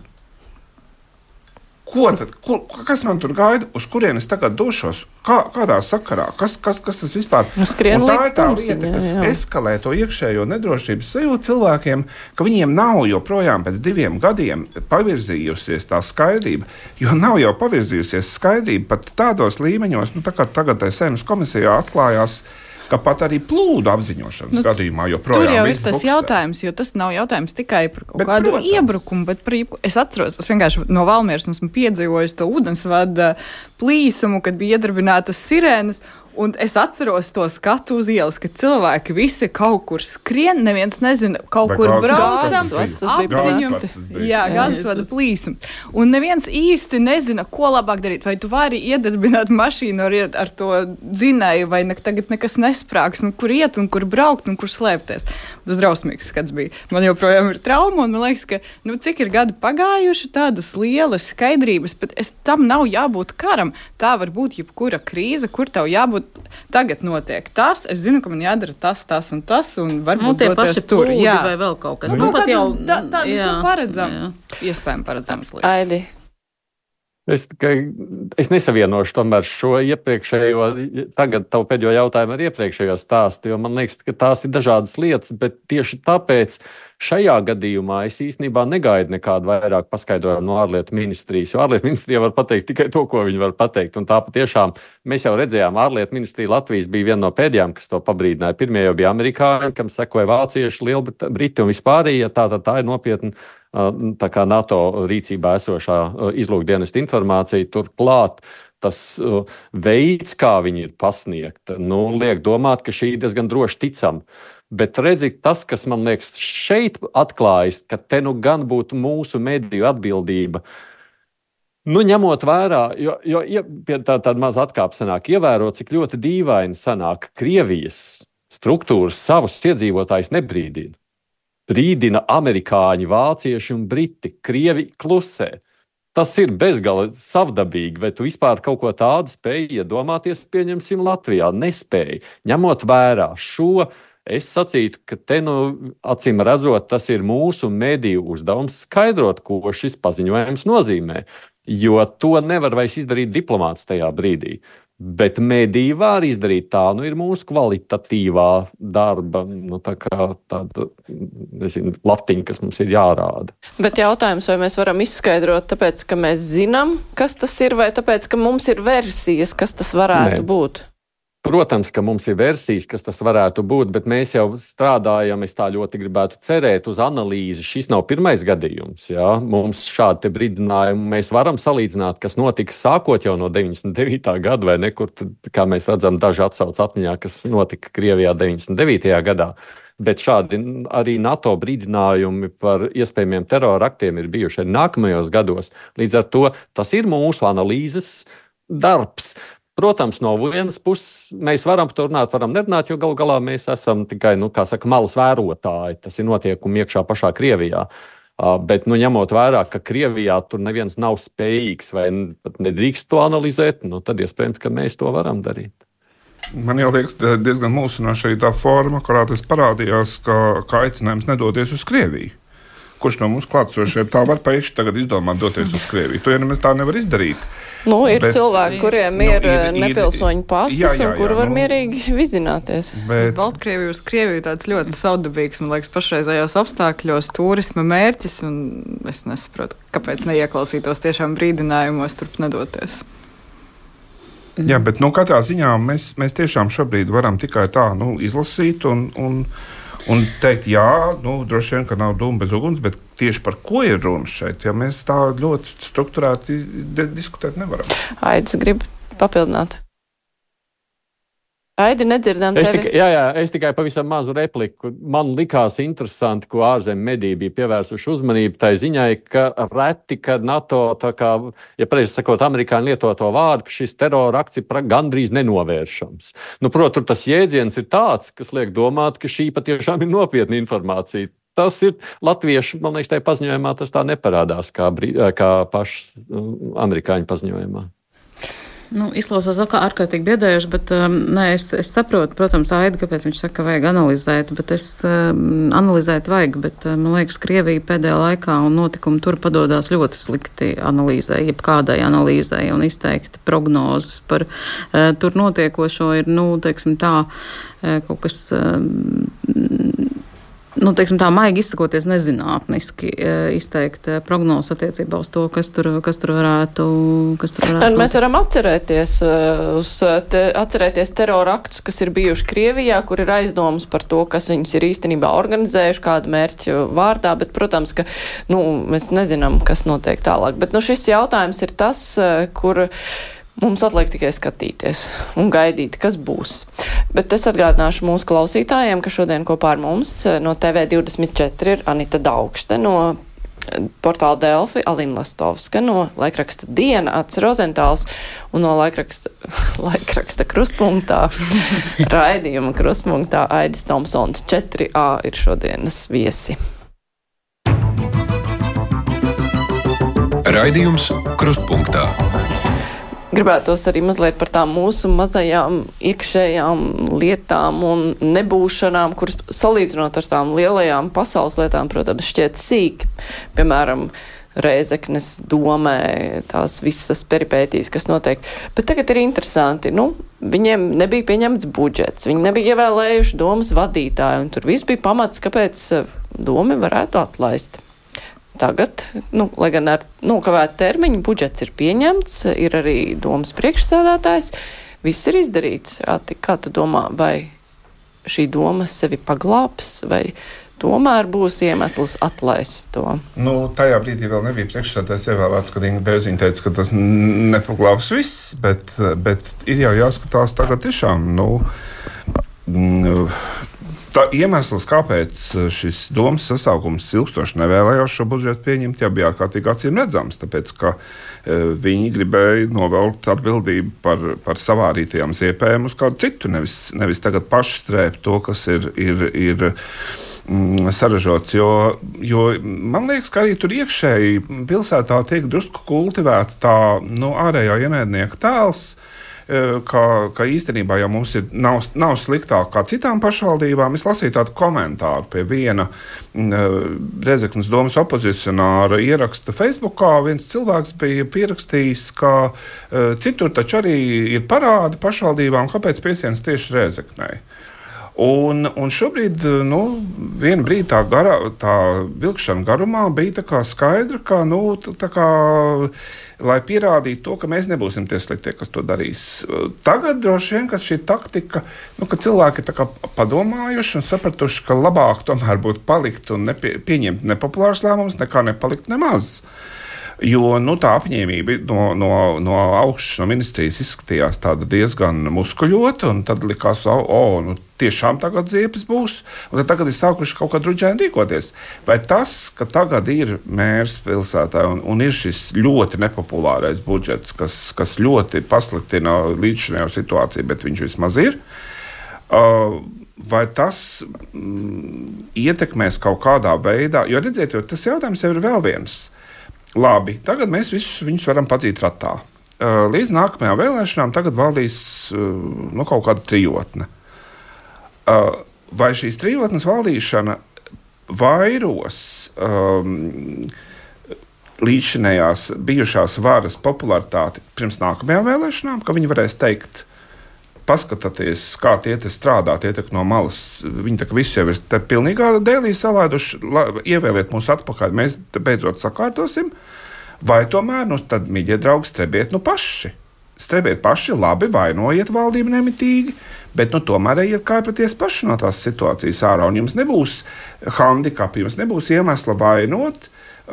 Ko tad? Kas man tur gaida? Uz kurien es tagad došos? Kādā sakarā? Kas tas vispār? Skrien tā ir tā līdz lieta, kas eskalē to iekšējo nedrošības sajūtu cilvēkiem, ka viņiem nav joprojām pēc 2 gadiem pavirzījusies tā skaidrība, jo nav jau pavirzījusies skaidrība pat tādos līmeņos, tā kā tagad Saeimas komisijā atklājās, ka pat arī plūdu apziņošanas gadījumā joprojām tur jau ir tas jautājums, jo tas nav jautājums tikai par kaut kādu iebrukumu, bet par es atceros, es vienkārši no Valmieras esmu piedzīvojis to ūdensvada plīsumu, kad bija iedarbinātas sirēnas, un es atceros to skatu uz ielas, ka cilvēki visi kaut kur skrien, neviens nezina, kaut kur braucam, apziņot. Jā, gāzesvada plīsums. Un neviens īsti nezina, ko labāk darīt. Vai tu vari iedarbināt mašīnu ar to dzinēju, vai tagad nekas nesprāks, un kur iet, un kur braukt, un kur slēpties. Tas drausmīgs skats bija. Man joprojām ir trauma, un man liekas, ka, cik ir gadi pagājuši, tādas lielas skaidrības, bet tam nav jābūt karam. Tā var būt jebkura krīze, kur tev jābūt tagad notiek tas, es zinu, ka man jādara tas un tas, un varbūt doties tur. Jā, vai vēl kaut kas. Tādas paredzams, iespējami paredzamas lietas. Aidi. Es nesavienošu tomēr šo iepriekšējo, tagad tavu pēdējo jautājumu ar iepriekšējo stāstu, jo man liekas, ka tās ir dažādas lietas, bet tieši tāpēc šajā gadījumā es īstenībā negaidu nekādu vairāk paskaidrojumu no ārlietu ministrijas, jo ārlietu ministrija var pateikt tikai to, ko viņi var pateikt, un tā patiešām mēs jau redzējām, ārlietu ministrija Latvijas bija viena no pēdējām, kas to pabrīdināja. Pirmie jau bija amerikāņi, kam sekoja vācieši, Lielbriti un vispārējie, tā ir nopietna. Tā kā NATO rīcībā esošā izlūkdienesta informācija, turklāt tas veids, kā viņi ir pasniegta, liek domāt, ka šī ir diezgan droši ticama. Bet redzi, tas, kas man liekas šeit atklājas, ka te gan būtu mūsu mediju atbildība, ņemot vērā, jo tāda maza atkāpe sanāk, ievēro, cik ļoti dīvaini sanāk Krievijas struktūras savus iedzīvotājus nebrīdina. Brīdina amerikāņi, vācieši un briti, krievi klusē. Tas ir bezgala savdabīgi, vai tu vispār kaut ko tādu spēji iedomāties, pieņemsim Latvijā? Nespēji. Ņemot vērā šo, es sacītu, ka te, acīm redzot, tas ir mūsu mediju uzdevums skaidrot, ko šis paziņojums nozīmē. Jo to nevar vairs izdarīt diplomāts tajā brīdī. Bet mediji var izdarīt tā, ir mūsu kvalitatīvā darba, tāda, nezinu, latiņa, kas mums ir jārāda. Bet jautājums, vai mēs varam izskaidrot, tāpēc, ka mēs zinām, kas tas ir, vai tāpēc, ka mums ir versijas, kas tas varētu būt? Protams, ka mums ir versijas, kas tas varētu būt, bet mēs jau strādājam, es tā ļoti gribētu cerēt, uz analīzi. Šis nav pirmais gadījums. Jā. Mums šādi brīdinājumi mēs varam salīdzināt, kas notika sākot jau no 99. gada vai nekur, kā mēs redzam, daži atsauc atmiņā, kas notika Krievijā 99. gadā. Bet šādi arī NATO brīdinājumi par iespējamiem terroraktiem ir bijuši arī nākamajos gados. Līdz ar to tas ir mūsu analīzes darbs. Protams, no vienas puses mēs varam par to runāt, varam nerunāt, jo galu galā mēs esam tikai, malas vērotāji. Tas ir notiekumi iekšā pašā Krievijā. Bet, ņemot vērā, ka Krievijā tur neviens nav spējīgs vai pat nedrīkst to analizēt, tad iespējams, ka mēs to varam darīt. Man jau liekas diezgan mūsinoša arī tā forma, kurā tas parādījās, ka aicinājums nedoties uz Krieviju. Kurš no mums klātsošiem tā var pēkšņi tagad izdomāt doties uz Krieviju? To jau nemaz tā nevar izdarīt. Ir cilvēki, kuriem ir nepilsoņu pases un kuri var mierīgi vizināties. Baltkrievija uz Krieviju tāds ļoti saudabīgs, man liekas, pašreizējos apstākļos turisma mērķis, un es nesaprotu, kāpēc neieklausītos tiešām brīdinājumos turp nedoties. Jā, bet katrā ziņā mēs tiešām šobrīd varam tikai tā izlasīt un teikt, jā, droši vien, ka nav dūma bez uguns, bet tieši par ko ir runa šeit, ja mēs tā ļoti strukturēti diskutēt nevaram. Aidis grib papildināt. Aidi, nedzirdam tevi. Es tikai pavisam mazu repliku. Man likās interesanti, ko ārzemju mediji bija pievērsuši uzmanību tai ziņai, ka reti, kad NATO, ja pareizi sakot, amerikāņi lieto to vārdu, ka šis terorakts ir gandrīz nenovēršams. Protams, tas jēdziens ir tāds, kas liek domāt, ka šī patiešām ir nopietna informācija. Tas ir latviešu, man liekas, tajā paziņojumā tas tā neparādās kā pašas amerikāņu paziņojumā. Izklausās ārkārtīgi biedējuši, bet es saprotu, protams, Aidi, kāpēc viņš saka, ka vajag analizēt, bet analizēt vajag, bet man liekas, Krievija pēdējā laikā un notikumi tur padodās ļoti slikti analīzē, jebkādai analīzē un izteikti prognozes par tur notiekošo ir, teiksim tā, kaut kas, teiksim tā, maigi izsakoties nezinātniski izteikt prognozes attiecībā uz to, kas tur varētu. Mēs varam atcerēties teroraktus, kas ir bijuši Krievijā, kur ir aizdomas par to, kas viņus ir īstenībā organizējuši, kādu mērķu vārdā, bet, protams, ka, mēs nezinām, kas notiek tālāk. Bet, šis jautājums ir tas, kur mums atliek tikai skatīties un gaidīt, kas būs. Bet es atgādināšu mūsu klausītājiem, ka šodien kopā ar mums no TV24 ir Anita Daugšte, no portāla Delfi Alina Lastovska, no laikraksta Diena Ats Rozentāls un no laikraksta Krustpunktā, raidījuma Krustpunktā Aidis Tomsons. 4A ir šodienas viesi. Raidījums Krustpunktā. Gribētos arī mazliet par tām mūsu mazajām iekšējām lietām un nebūšanām, kuras salīdzinot ar tām lielajām pasaules lietām, protams, šķiet sīki. Piemēram, Rēzeknes domē, tās visas peripētīs, kas notiek. Bet tagad ir interesanti, viņiem nebija pieņemts budžets, viņi nebija ievēlējuši domas vadītāju, un tur viss bija pamats, kāpēc domi varētu atlaist. Tagad, lai gan ar nokavētu termiņu, budžets ir pieņemts, ir arī domas priekšsēdētājs, viss ir izdarīts. Kā tu domā, vai šī doma sevi paglābs, vai tomēr būs iemesls atlaist to? Tajā brīdī vēl nebija priekšsēdētājs ievēlēts, kad Inga Bērziņa teica, ka tas nepaglābs viss, bet ir jau jāskatās tagad tiešām, tā iemesls, kāpēc šis domas sasaukums ilgstoši nevēlējās šo budžetu pieņemt, jau bija ārkārtīgi acīm redzams, tāpēc, ka viņi gribēja novelkt atbildību par savārītajām ziepēm uz kādu citu, nevis tagad paši strēpt to, kas ir saražots, jo man liekas, ka arī tur iekšēji pilsētā tiek drusku kultivēts tā ārējā ienaidnieka tēls, ka īstenībā jau mums nav sliktāk kā citām pašvaldībām. Es lasīju tādu komentāru pie viena Rēzeknes domas opozicionāra ieraksta Facebookā. Viens cilvēks bija pierakstījis, ka citur taču arī ir parādi pašvaldībām, kāpēc piesienas tieši Rēzeknei. Un šobrīd, viena brīdī tā vilkšana garumā bija tā kā skaidra, ka, lai pierādītu to, ka mēs nebūsim tie sliktie, kas to darīs. Tagad droši vien, ka šī taktika, ka cilvēki ir tā kā padomājuši un sapratuši, ka labāk tomēr būtu palikt un pieņemt nepopulārus lēmumus, nekā nepalikt nemaz. Jo tā apņēmība no augšas, no ministrijas izskatījās tāda diezgan muskuļota, un tad likās, tiešām tagad ziepes būs, un tad tagad ir sākuši kaut kā druģēni rīkoties. Vai tas, ka tagad ir mērs pilsētā un ir šis ļoti nepopulārais budžets, kas ļoti pasliktina līdzšinējo situāciju, bet viņš vismaz ir, vai tas ietekmēs kaut kādā veidā, jo redziet, jo tas jautājums jau ir vēl viens. Labi, tagad mēs visus viņus varam padzīt ratā. Līdz nākamajām vēlēšanām tagad valdīs kaut kāda trijotne. Vai šīs trijotnes valdīšana vairos līdzšinējās bijušās varas popularitāti pirms nākamajām vēlēšanām, ka viņi varēs teikt, paskatieties, kā tie strādā, tie no malas. Viņi tā visu jau ir pilnīgā dēlī salaiduši, ievēliet mūs atpakaļ, mēs beidzot sakārtosim. Vai tomēr, tad, mīļie draugi, strebiet paši. Strebiet paši, labi, vainojiet valdību nemitīgi, bet tomēr ejiet kaipraties paši no tās situācijas ārā. Un jums nebūs handikapi, jums nebūs iemesla vainot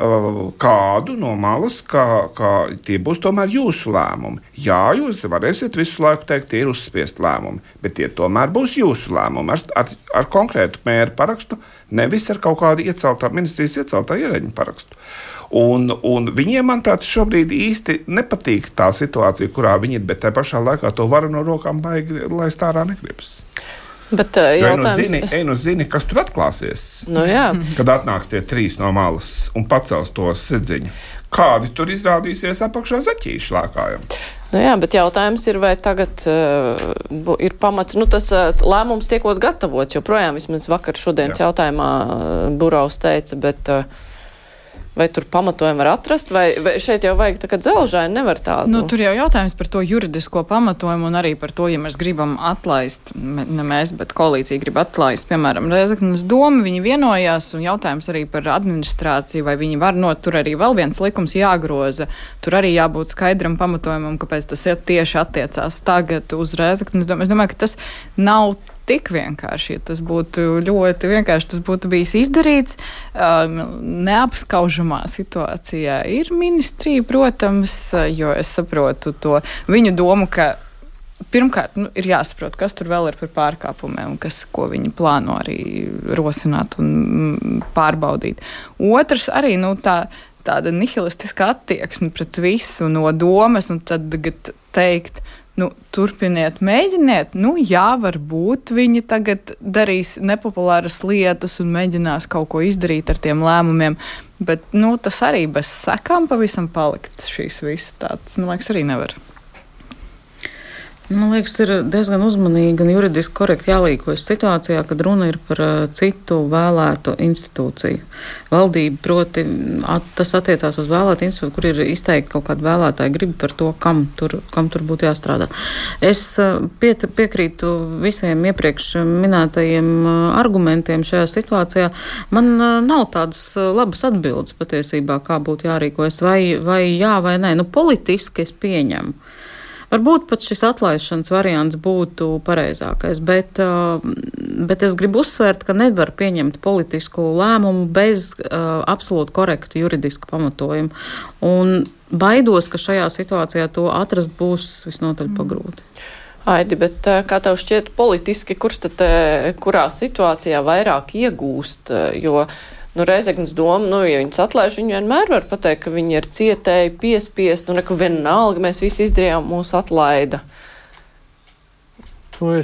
kādu no malas, ka tie būs tomēr jūsu lēmumi. Jā, jūs varēsiet visu laiku teikt, tie ir uzspiest lēmumi, bet tie tomēr būs jūsu lēmumi ar konkrētu mēra parakstu, nevis ar kaut kādu ministrijas ieceltā ierēģiņa parakstu. Un viņiem, manuprāt, šobrīd īsti nepatīk tā situācija, kurā viņi ir, bet tajā pašā laikā to varu no rokām baigi laist ārā negribas. Bet jautājums... Zini, kas tur atklāsies, jā. Kad atnāks tie trīs no malas un pacels to sidziņu. Kādi tur izrādīsies apakšā zaķīši lēkājumi? Jā, bet jautājums ir, vai tagad ir pamats, tas lēmums tiekot gatavots, joprojām vismaz vakar šodienas jautājumā Buraus teica, bet... Vai tur pamatojumu var atrast, vai šeit jau vajag tā kā dzelžaini, nevar tādu? Tur jau jautājums par to juridisko pamatojumu un arī par to, ja mēs gribam atlaist, ne mēs, bet koalīcija grib atlaist, piemēram, Rēzeknes doma, viņi vienojās, un jautājums arī par administrāciju, vai viņi var tur arī vēl viens likums jāgroza, tur arī jābūt skaidram pamatojumam, kāpēc tas tieši attiecās tagad uz Rēzeknes domu. Es domāju, ka tas nav tik vienkārši, ja tas būtu ļoti vienkārši, tas būtu bijis izdarīts neapskaužamā situācijā. Ir ministrija, protams, jo es saprotu to viņu domu, ka pirmkārt ir jāsaprot, kas tur vēl ir par pārkāpumiem un ko viņi plāno arī rosināt un pārbaudīt. Otrs arī tāda nihilistiska attieksme pret visu no domas un tad teikt, turpiniet, mēģiniet. Jā, varbūt viņi tagad darīs nepopulāras lietas un mēģinās kaut ko izdarīt ar tiem lēmumiem, bet tas arī bez sekām pavisam palikt šīs visas tādas, man liekas, arī nevar. Man liekas, ir diezgan uzmanīgi un juridiski korekti jālīkojas situācijā, kad runa ir par citu vēlētu institūciju. Valdība, proti, tas attiecās uz vēlētu institūciju, kur ir izteikti kaut kāda vēlētāja griba par to, kam tur būtu jāstrādā. Es piekrītu visiem iepriekš minētajiem argumentiem šajā situācijā. Man nav tādas labas atbildes patiesībā, kā būtu jārīkojas, vai jā, vai nē. Politiski es pieņemu. Varbūt pat šis atlaišanas variants būtu pareizākais, bet es gribu uzsvērt, ka nevar pieņemt politisku lēmumu bez absolūti korektu juridisku pamatojumu. Un baidos, ka šajā situācijā to atrast būs visnotaļ pagrūti. Aidi, bet kā tev šķiet politiski, kurā situācijā vairāk iegūst, jo Rēzeknes doma, ja viņas atlaiž, viņi vienmēr var pateikt, ka viņi ir cietēji, piespiest, neku vienalga, mēs visi izdarījām, mūs atlaida. Es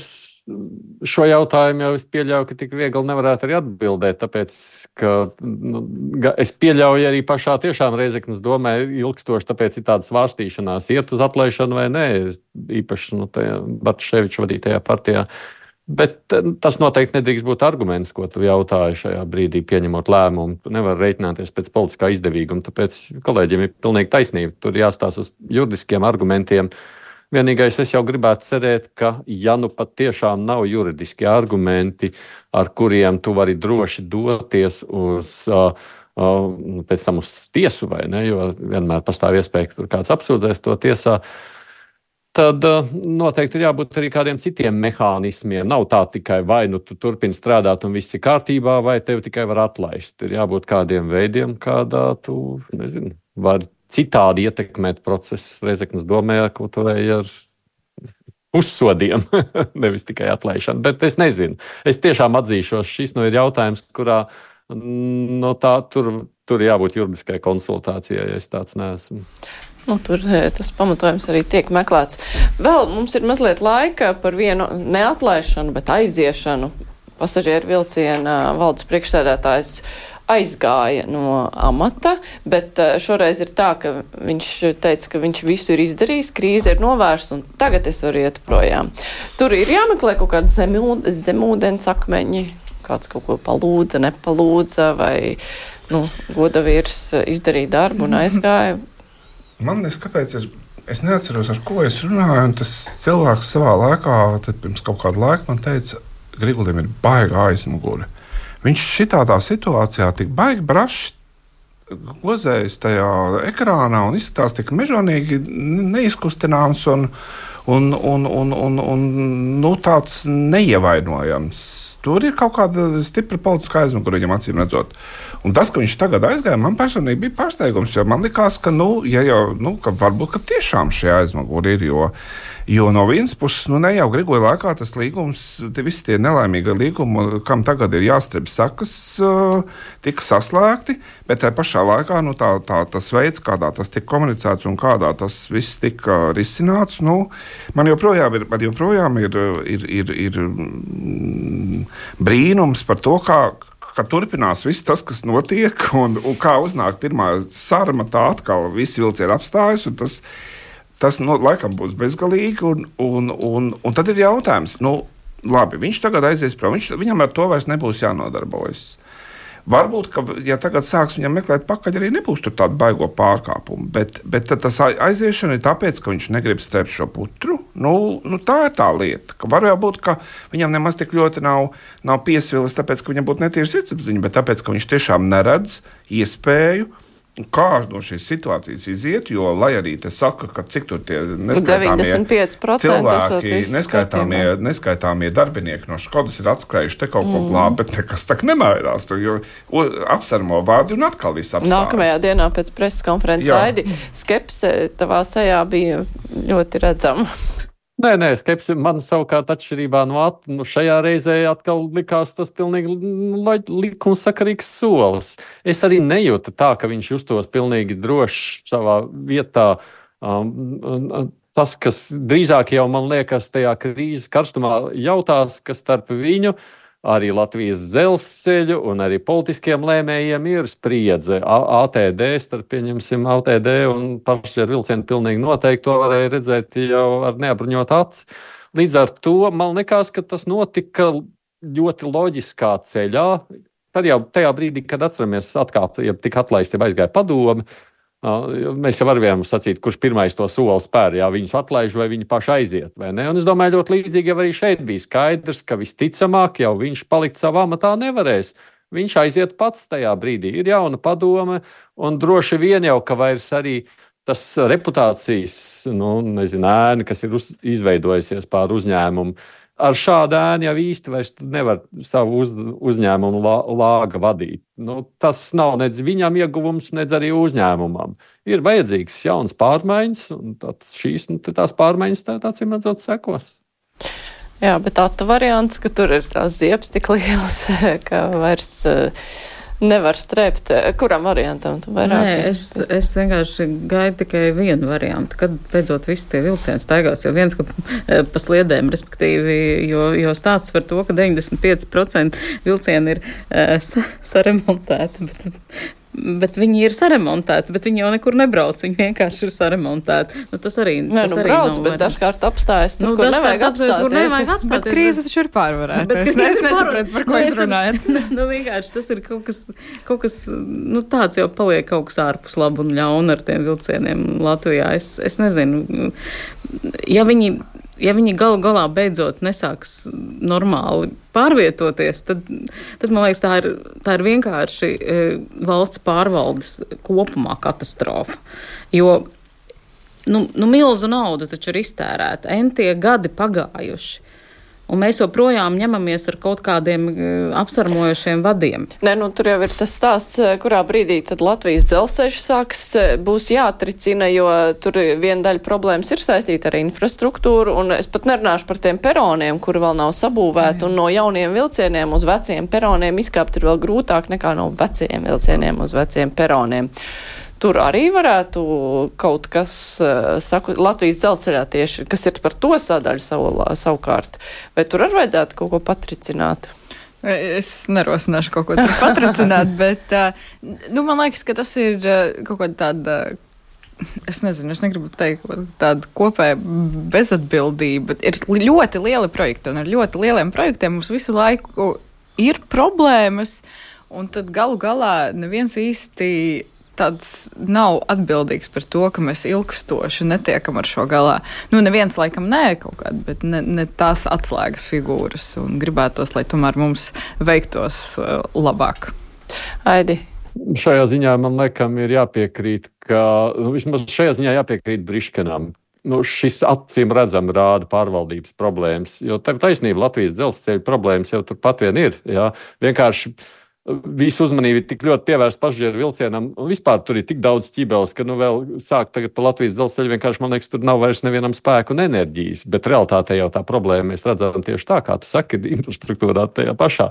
šo jautājumu jau es pieļauju, ka tik viegli nevarētu arī atbildēt, tāpēc, ka es pieļauju arī pašā tiešām Reizeknas domē ilgstoši, tāpēc ir tāda svārstīšanās, iet uz atlaišanu vai nē, īpaši tajā Bartaševiča vadītajā partijā. Bet tas noteikti nedrīkst būt arguments, ko tu jautāji šajā brīdī pieņemot lēmumu. Tu nevari reiķināties pēc politiskā izdevīguma, tāpēc kolēģiem ir pilnīgi taisnība. Tur jāstās uz juridiskiem argumentiem. Vienīgais es jau gribētu cerēt, ka ja nu pat tiešām nav juridiski argumenti, ar kuriem tu vari droši doties uz pēc tam uz tiesu vai ne, jo vienmēr pastāv iespēja, ka tur kāds apsūdzēs to tiesā, tad noteikti ir jābūt arī kādiem citiem mehānismiem. Nav tā tikai vai nu tu turpini strādāt un viss ir kārtībā, vai tevi tikai var atlaist. Ir jābūt kādiem veidiem, kādā tu, vari citādi ietekmēt procesus Reizeknas domē, ko tu varēji ar uzsodiem, nevis tikai atlaišanu. Bet es nezinu. Es tiešām atzīšos, šis ir jautājums, kurā tur jābūt juridiskai konsultācijai, ja es tāds neesmu. Tur tas pamatojums arī tiek meklēts. Vēl mums ir mazliet laika par vienu neatlaišanu, bet aiziešanu. Pasažieru vilciena valdes priekšsēdētājs aizgāja no amata, bet šoreiz ir tā, ka viņš teica, ka viņš visu ir izdarījis, krīze ir novērsta un tagad es varu iet projām. Tur ir jāmeklē kaut kāda zemūdens akmeņi, kāds kaut ko palūdza, nepalūdza, vai godavīrs izdarīja darbu un aizgāja. Man kāpēc es neatceros, ar ko es runāju, un tas cilvēks savā laikā, pirms kaut kāda laika man teica, Grigulim ir baiga aizmugure. Viņš šitādā situācijā tik baigi brašs gozējis tajā ekrānā un izskatās tik mežonīgi neizkustināms un tāds neievainojams. Tur ir kaut kāda stipra politiskā aizmugure viņam acīm redzot. Un tas, ka viņš tagad aizgāja, man personīgi bija pārsteigums, jo man likās, ka, ka varbūt ka tiešām šī aizmugure ir, jo no vienas puses, ne jau Grigoļa laikā tas līgums, visi tie nelaimīgie līgumi, kam tagad ir jāstreb sekas, tika saslēgti, bet tajā pašā laikā, tas veids, kādā tas tika komunicēts un kādā tas viss tika risināts, man joprojām ir brīnums par to, ka turpinās viss tas, kas notiek, un kā uznāk pirmā sarma, tā atkal visi vilcieni apstājas, un tas laikam būs bezgalīgi, un tad ir jautājums, labi, viņš tagad aizies prom, viņam ar to vairs nebūs jānodarbojas. Varbūt, ka, ja tagad sāks viņam meklēt pakaļ, arī nebūs tur tādu baigo pārkāpumu, bet tas aiziešana ir tāpēc, ka viņš negrib strept šo putru. Tā ir tā lieta, ka var jau būt, ka viņam nemaz tik ļoti nav piesvilis, tāpēc, ka viņam būtu netīra sirdsapziņa, bet tāpēc, ka viņš tiešām neredz iespēju, kā no šīs situācijas iziet, jo, lai arī te saka, ka cik tur tie neskaitāmie cilvēki, neskaitāmie darbinieki no Škodas ir atskrējuši te kaut ko glābt, bet nekas tak nemairās, jo apsarmo vārdi un atkal viss apstājas. Nākamajā dienā pēc preses konferences Aidi, skepse tavā sejā bija ļoti redzama. Nē, skepsi man savukārt atšķirībā no šajā reizē atkal likās tas pilnīgi likumsakarīgs solis. Es arī nejūtu tā, ka viņš justos pilnīgi drošs savā vietā. Tas, kas drīzāk jau man liekas tajā krīzes karstumā jautās, ka starp viņu arī Latvijas dzelzceļu un arī politiskiem lēmējiem ir spriedze. ATD, pieņemsim ATD un pasažieru vilcienu pilnīgi noteikti to varēja redzēt jau ar neapbruņotu aci. Līdz ar to man liekas, ka tas notika ļoti loģiskā ceļā. Tad jau tajā brīdī, kad atceramies atkāpt, ja tika atlaists, ja aizgāja padome, mēs jau varam sacīt, kurš pirmais to soli spēr, ja viņus atlaiž vai viņi paši aiziet, vai ne? Un es domāju, ļoti līdzīgi jau arī šeit bija skaidrs, ka visticamāk jau viņš palikt savā amatā nevarēs. Viņš aiziet pats tajā brīdī. Ir jauna padome, un droši vien jau, ka vairs arī tas reputācijas, ēna, kas ir izveidojusies pār uzņēmumu, ar šādu ēnu jau īsti vairs nevar savu uzņēmumu lāga vadīt. Tas nav nedz viņam ieguvums, nedz arī uzņēmumam. Ir vajadzīgs jauns pārmaiņas, un tās pārmaiņas acīm redzot sekos. Jā, bet tā variants, ka tur ir tās ziepes tik lielas, ka vairs Nevar strēpt. Kuram variantam tu vairāk? Nē, es vienkārši gaidu tikai vienu variantu, kad beidzot visi tie vilcieni staigās, jo viens, ka pa sliedēm, respektīvi, jo stāsts par to, ka 95% vilcieni ir saremontēti, bet viņi ir saremontēti, bet viņi jau nekur nebrauc, viņi vienkārši ir saremontēti. Nu, tas arī brauc, bet dažkārt apstājas tur, kur nevajag apstāties. Bet krīze taču ir pārvarēta. Es nesapratu, par ko jūs runājat. Vienkārši tas ir kaut kas, tāds jau paliek kaut kas ārpus labu un ļaunu ar tiem vilcieniem Latvijā. Es nezinu, ja viņi galu galā beidzot nesāks normāli pārvietoties, tad man liekas, tā ir vienkārši valsts pārvaldes kopumā katastrofa. Jo milzu naudu taču ir iztērēta, tie gadi pagājuši. Un mēs joprojām ņemamies ar kaut kādiem apsarmojošiem vadiem. Nē, tur jau ir tas stāsts, kurā brīdī tad Latvijas dzelzceļš būs jāatricina, jo tur viena daļa problēmas ir saistīta ar infrastruktūru, un es pat nerunāšu par tiem peroniem, kuri vēl nav sabūvēti, un no jauniem vilcieniem uz veciem peroniem izkāpt ir vēl grūtāk nekā no veciem vilcieniem uz veciem peroniem. Tur arī varētu kaut kas, saku, Latvijas dzelzceļā tieši, kas ir par to sadaļu savukārt. Vai tur arī vajadzētu kaut ko patricināt? Es nerosināšu kaut ko tur patricināt, bet man liekas, ka tas ir kaut kāda tāda, es nezinu, es negribu teikt tāda kopēja bezatbildība. Ir ļoti lieli projekti, un ar ļoti lieliem projektiem mums visu laiku ir problēmas, un tad galu galā neviens īsti tāds nav atbildīgs par to, ka mēs ilgstoši netiekam ar šo galā. Neviens laikam nē kaut kāda, bet ne tās atslēgas figūras, un gribētos, lai tomēr mums veiktos labāk. Aidi. Šajā ziņā man laikam ir jāpiekrīt, ka, vismaz šajā ziņā jāpiekrīt Briškenam. Šis acīm redzam rāda pārvaldības problēmas, jo tev taisnība Latvijas dzelzceļa problēmas jau turpat vien ir, jā. Vienkārši visu uzmanību ir tik ļoti pievērsta pasažieru vilcienam, un vispār tur ir tik daudz ķibeles, ka vēl sāk tagad pa Latvijas dzelzceļu vienkārši, man liekas, tur nav vairs nevienam spēku un enerģijas, bet realitātē jau tā problēma mēs redzam tieši tā, kā tu saki, infrastruktūrā tajā pašā.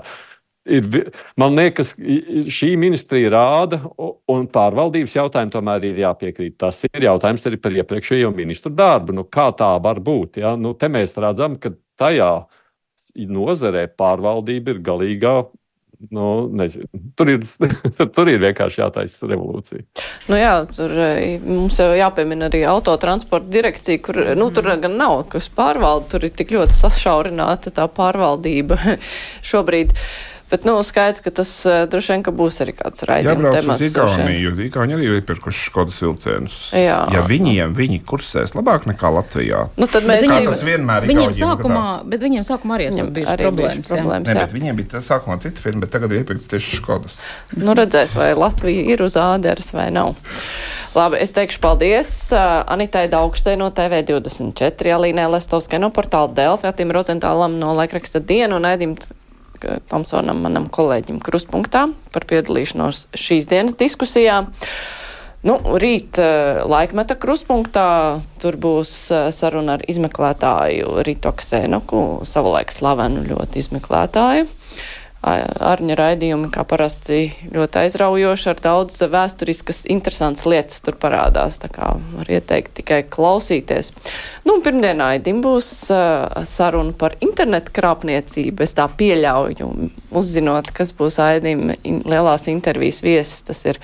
Man liekas, šī ministrija rāda, un pārvaldības jautājumi tomēr ir jāpiekrīt. Tas ir jautājums arī par iepriekšējo ministru darbu. Kā tā var būt? Ja? Te mēs redzam, ka tajā nozarē pārvaldība ir galīgā. Nezinu. Tur ir vienkārši jātaisa revolūcija. Jā, tur mums jau jāpiemina arī autotransporta direkcija, kur tur gan nav, kas pārvalda, tur ir tik ļoti sašaurināta tā pārvaldība šobrīd. Bet, skaidrs, ka tas droši vien, ka būs arī kāds raidījuma temats. Jābrauc uz Igauniju, jo Igauni arī ir iepirkuši Škodas vilcienus. Jā. Ja viņi kursēs labāk nekā Latvijā. Tad mēs tas vienmēr viņiem sākumā arī esam bijuši problēmas. Nē, bet viņiem bija sākumā cita firma, bet tagad ir iepirkts tieši Škodas. Redzēs, vai Latvija ir uz āderes vai nav. Labi, es teikšu paldies Anitai Daugštei no TV24, Alīnai Lestovskai no portāla Delfi, Atim Rozentālam no laikraksta Diena un Aidim Tomsonam, manam kolēģim Krustpunktā par piedalīšanos šīs dienas diskusijā. Rīt laikmeta Krustpunktā tur būs saruna ar izmeklētāju Ritu Aksēnoku, savulaik slavenu ļoti izmeklētāju. Arņa raidījumi, kā parasti, ļoti aizraujoši, ar daudz vēsturiskas interesantas lietas tur parādās, tā kā var ieteikt tikai klausīties. Pirmdienā Aidim būs saruna par internetu krāpniecību, es tā pieļauju, uzzinot, kas būs Aidim lielās intervijas viesis, tas ir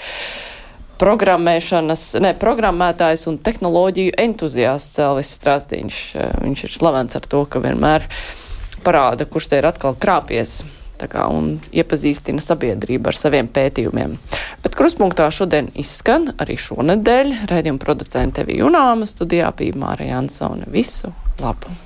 programmētājs un tehnoloģiju entuziasts Elvis Strasdiņš. Viņš ir slavens ar to, ka vienmēr parāda, kurš te ir atkal krāpies. Un iepazīstina sabiedrību ar saviem pētījumiem. Bet Krustpunktā šodien izskan arī šonedēļ raidījuma producente Evija Junāma, studijā bija Mārija Ansone. Visu labu!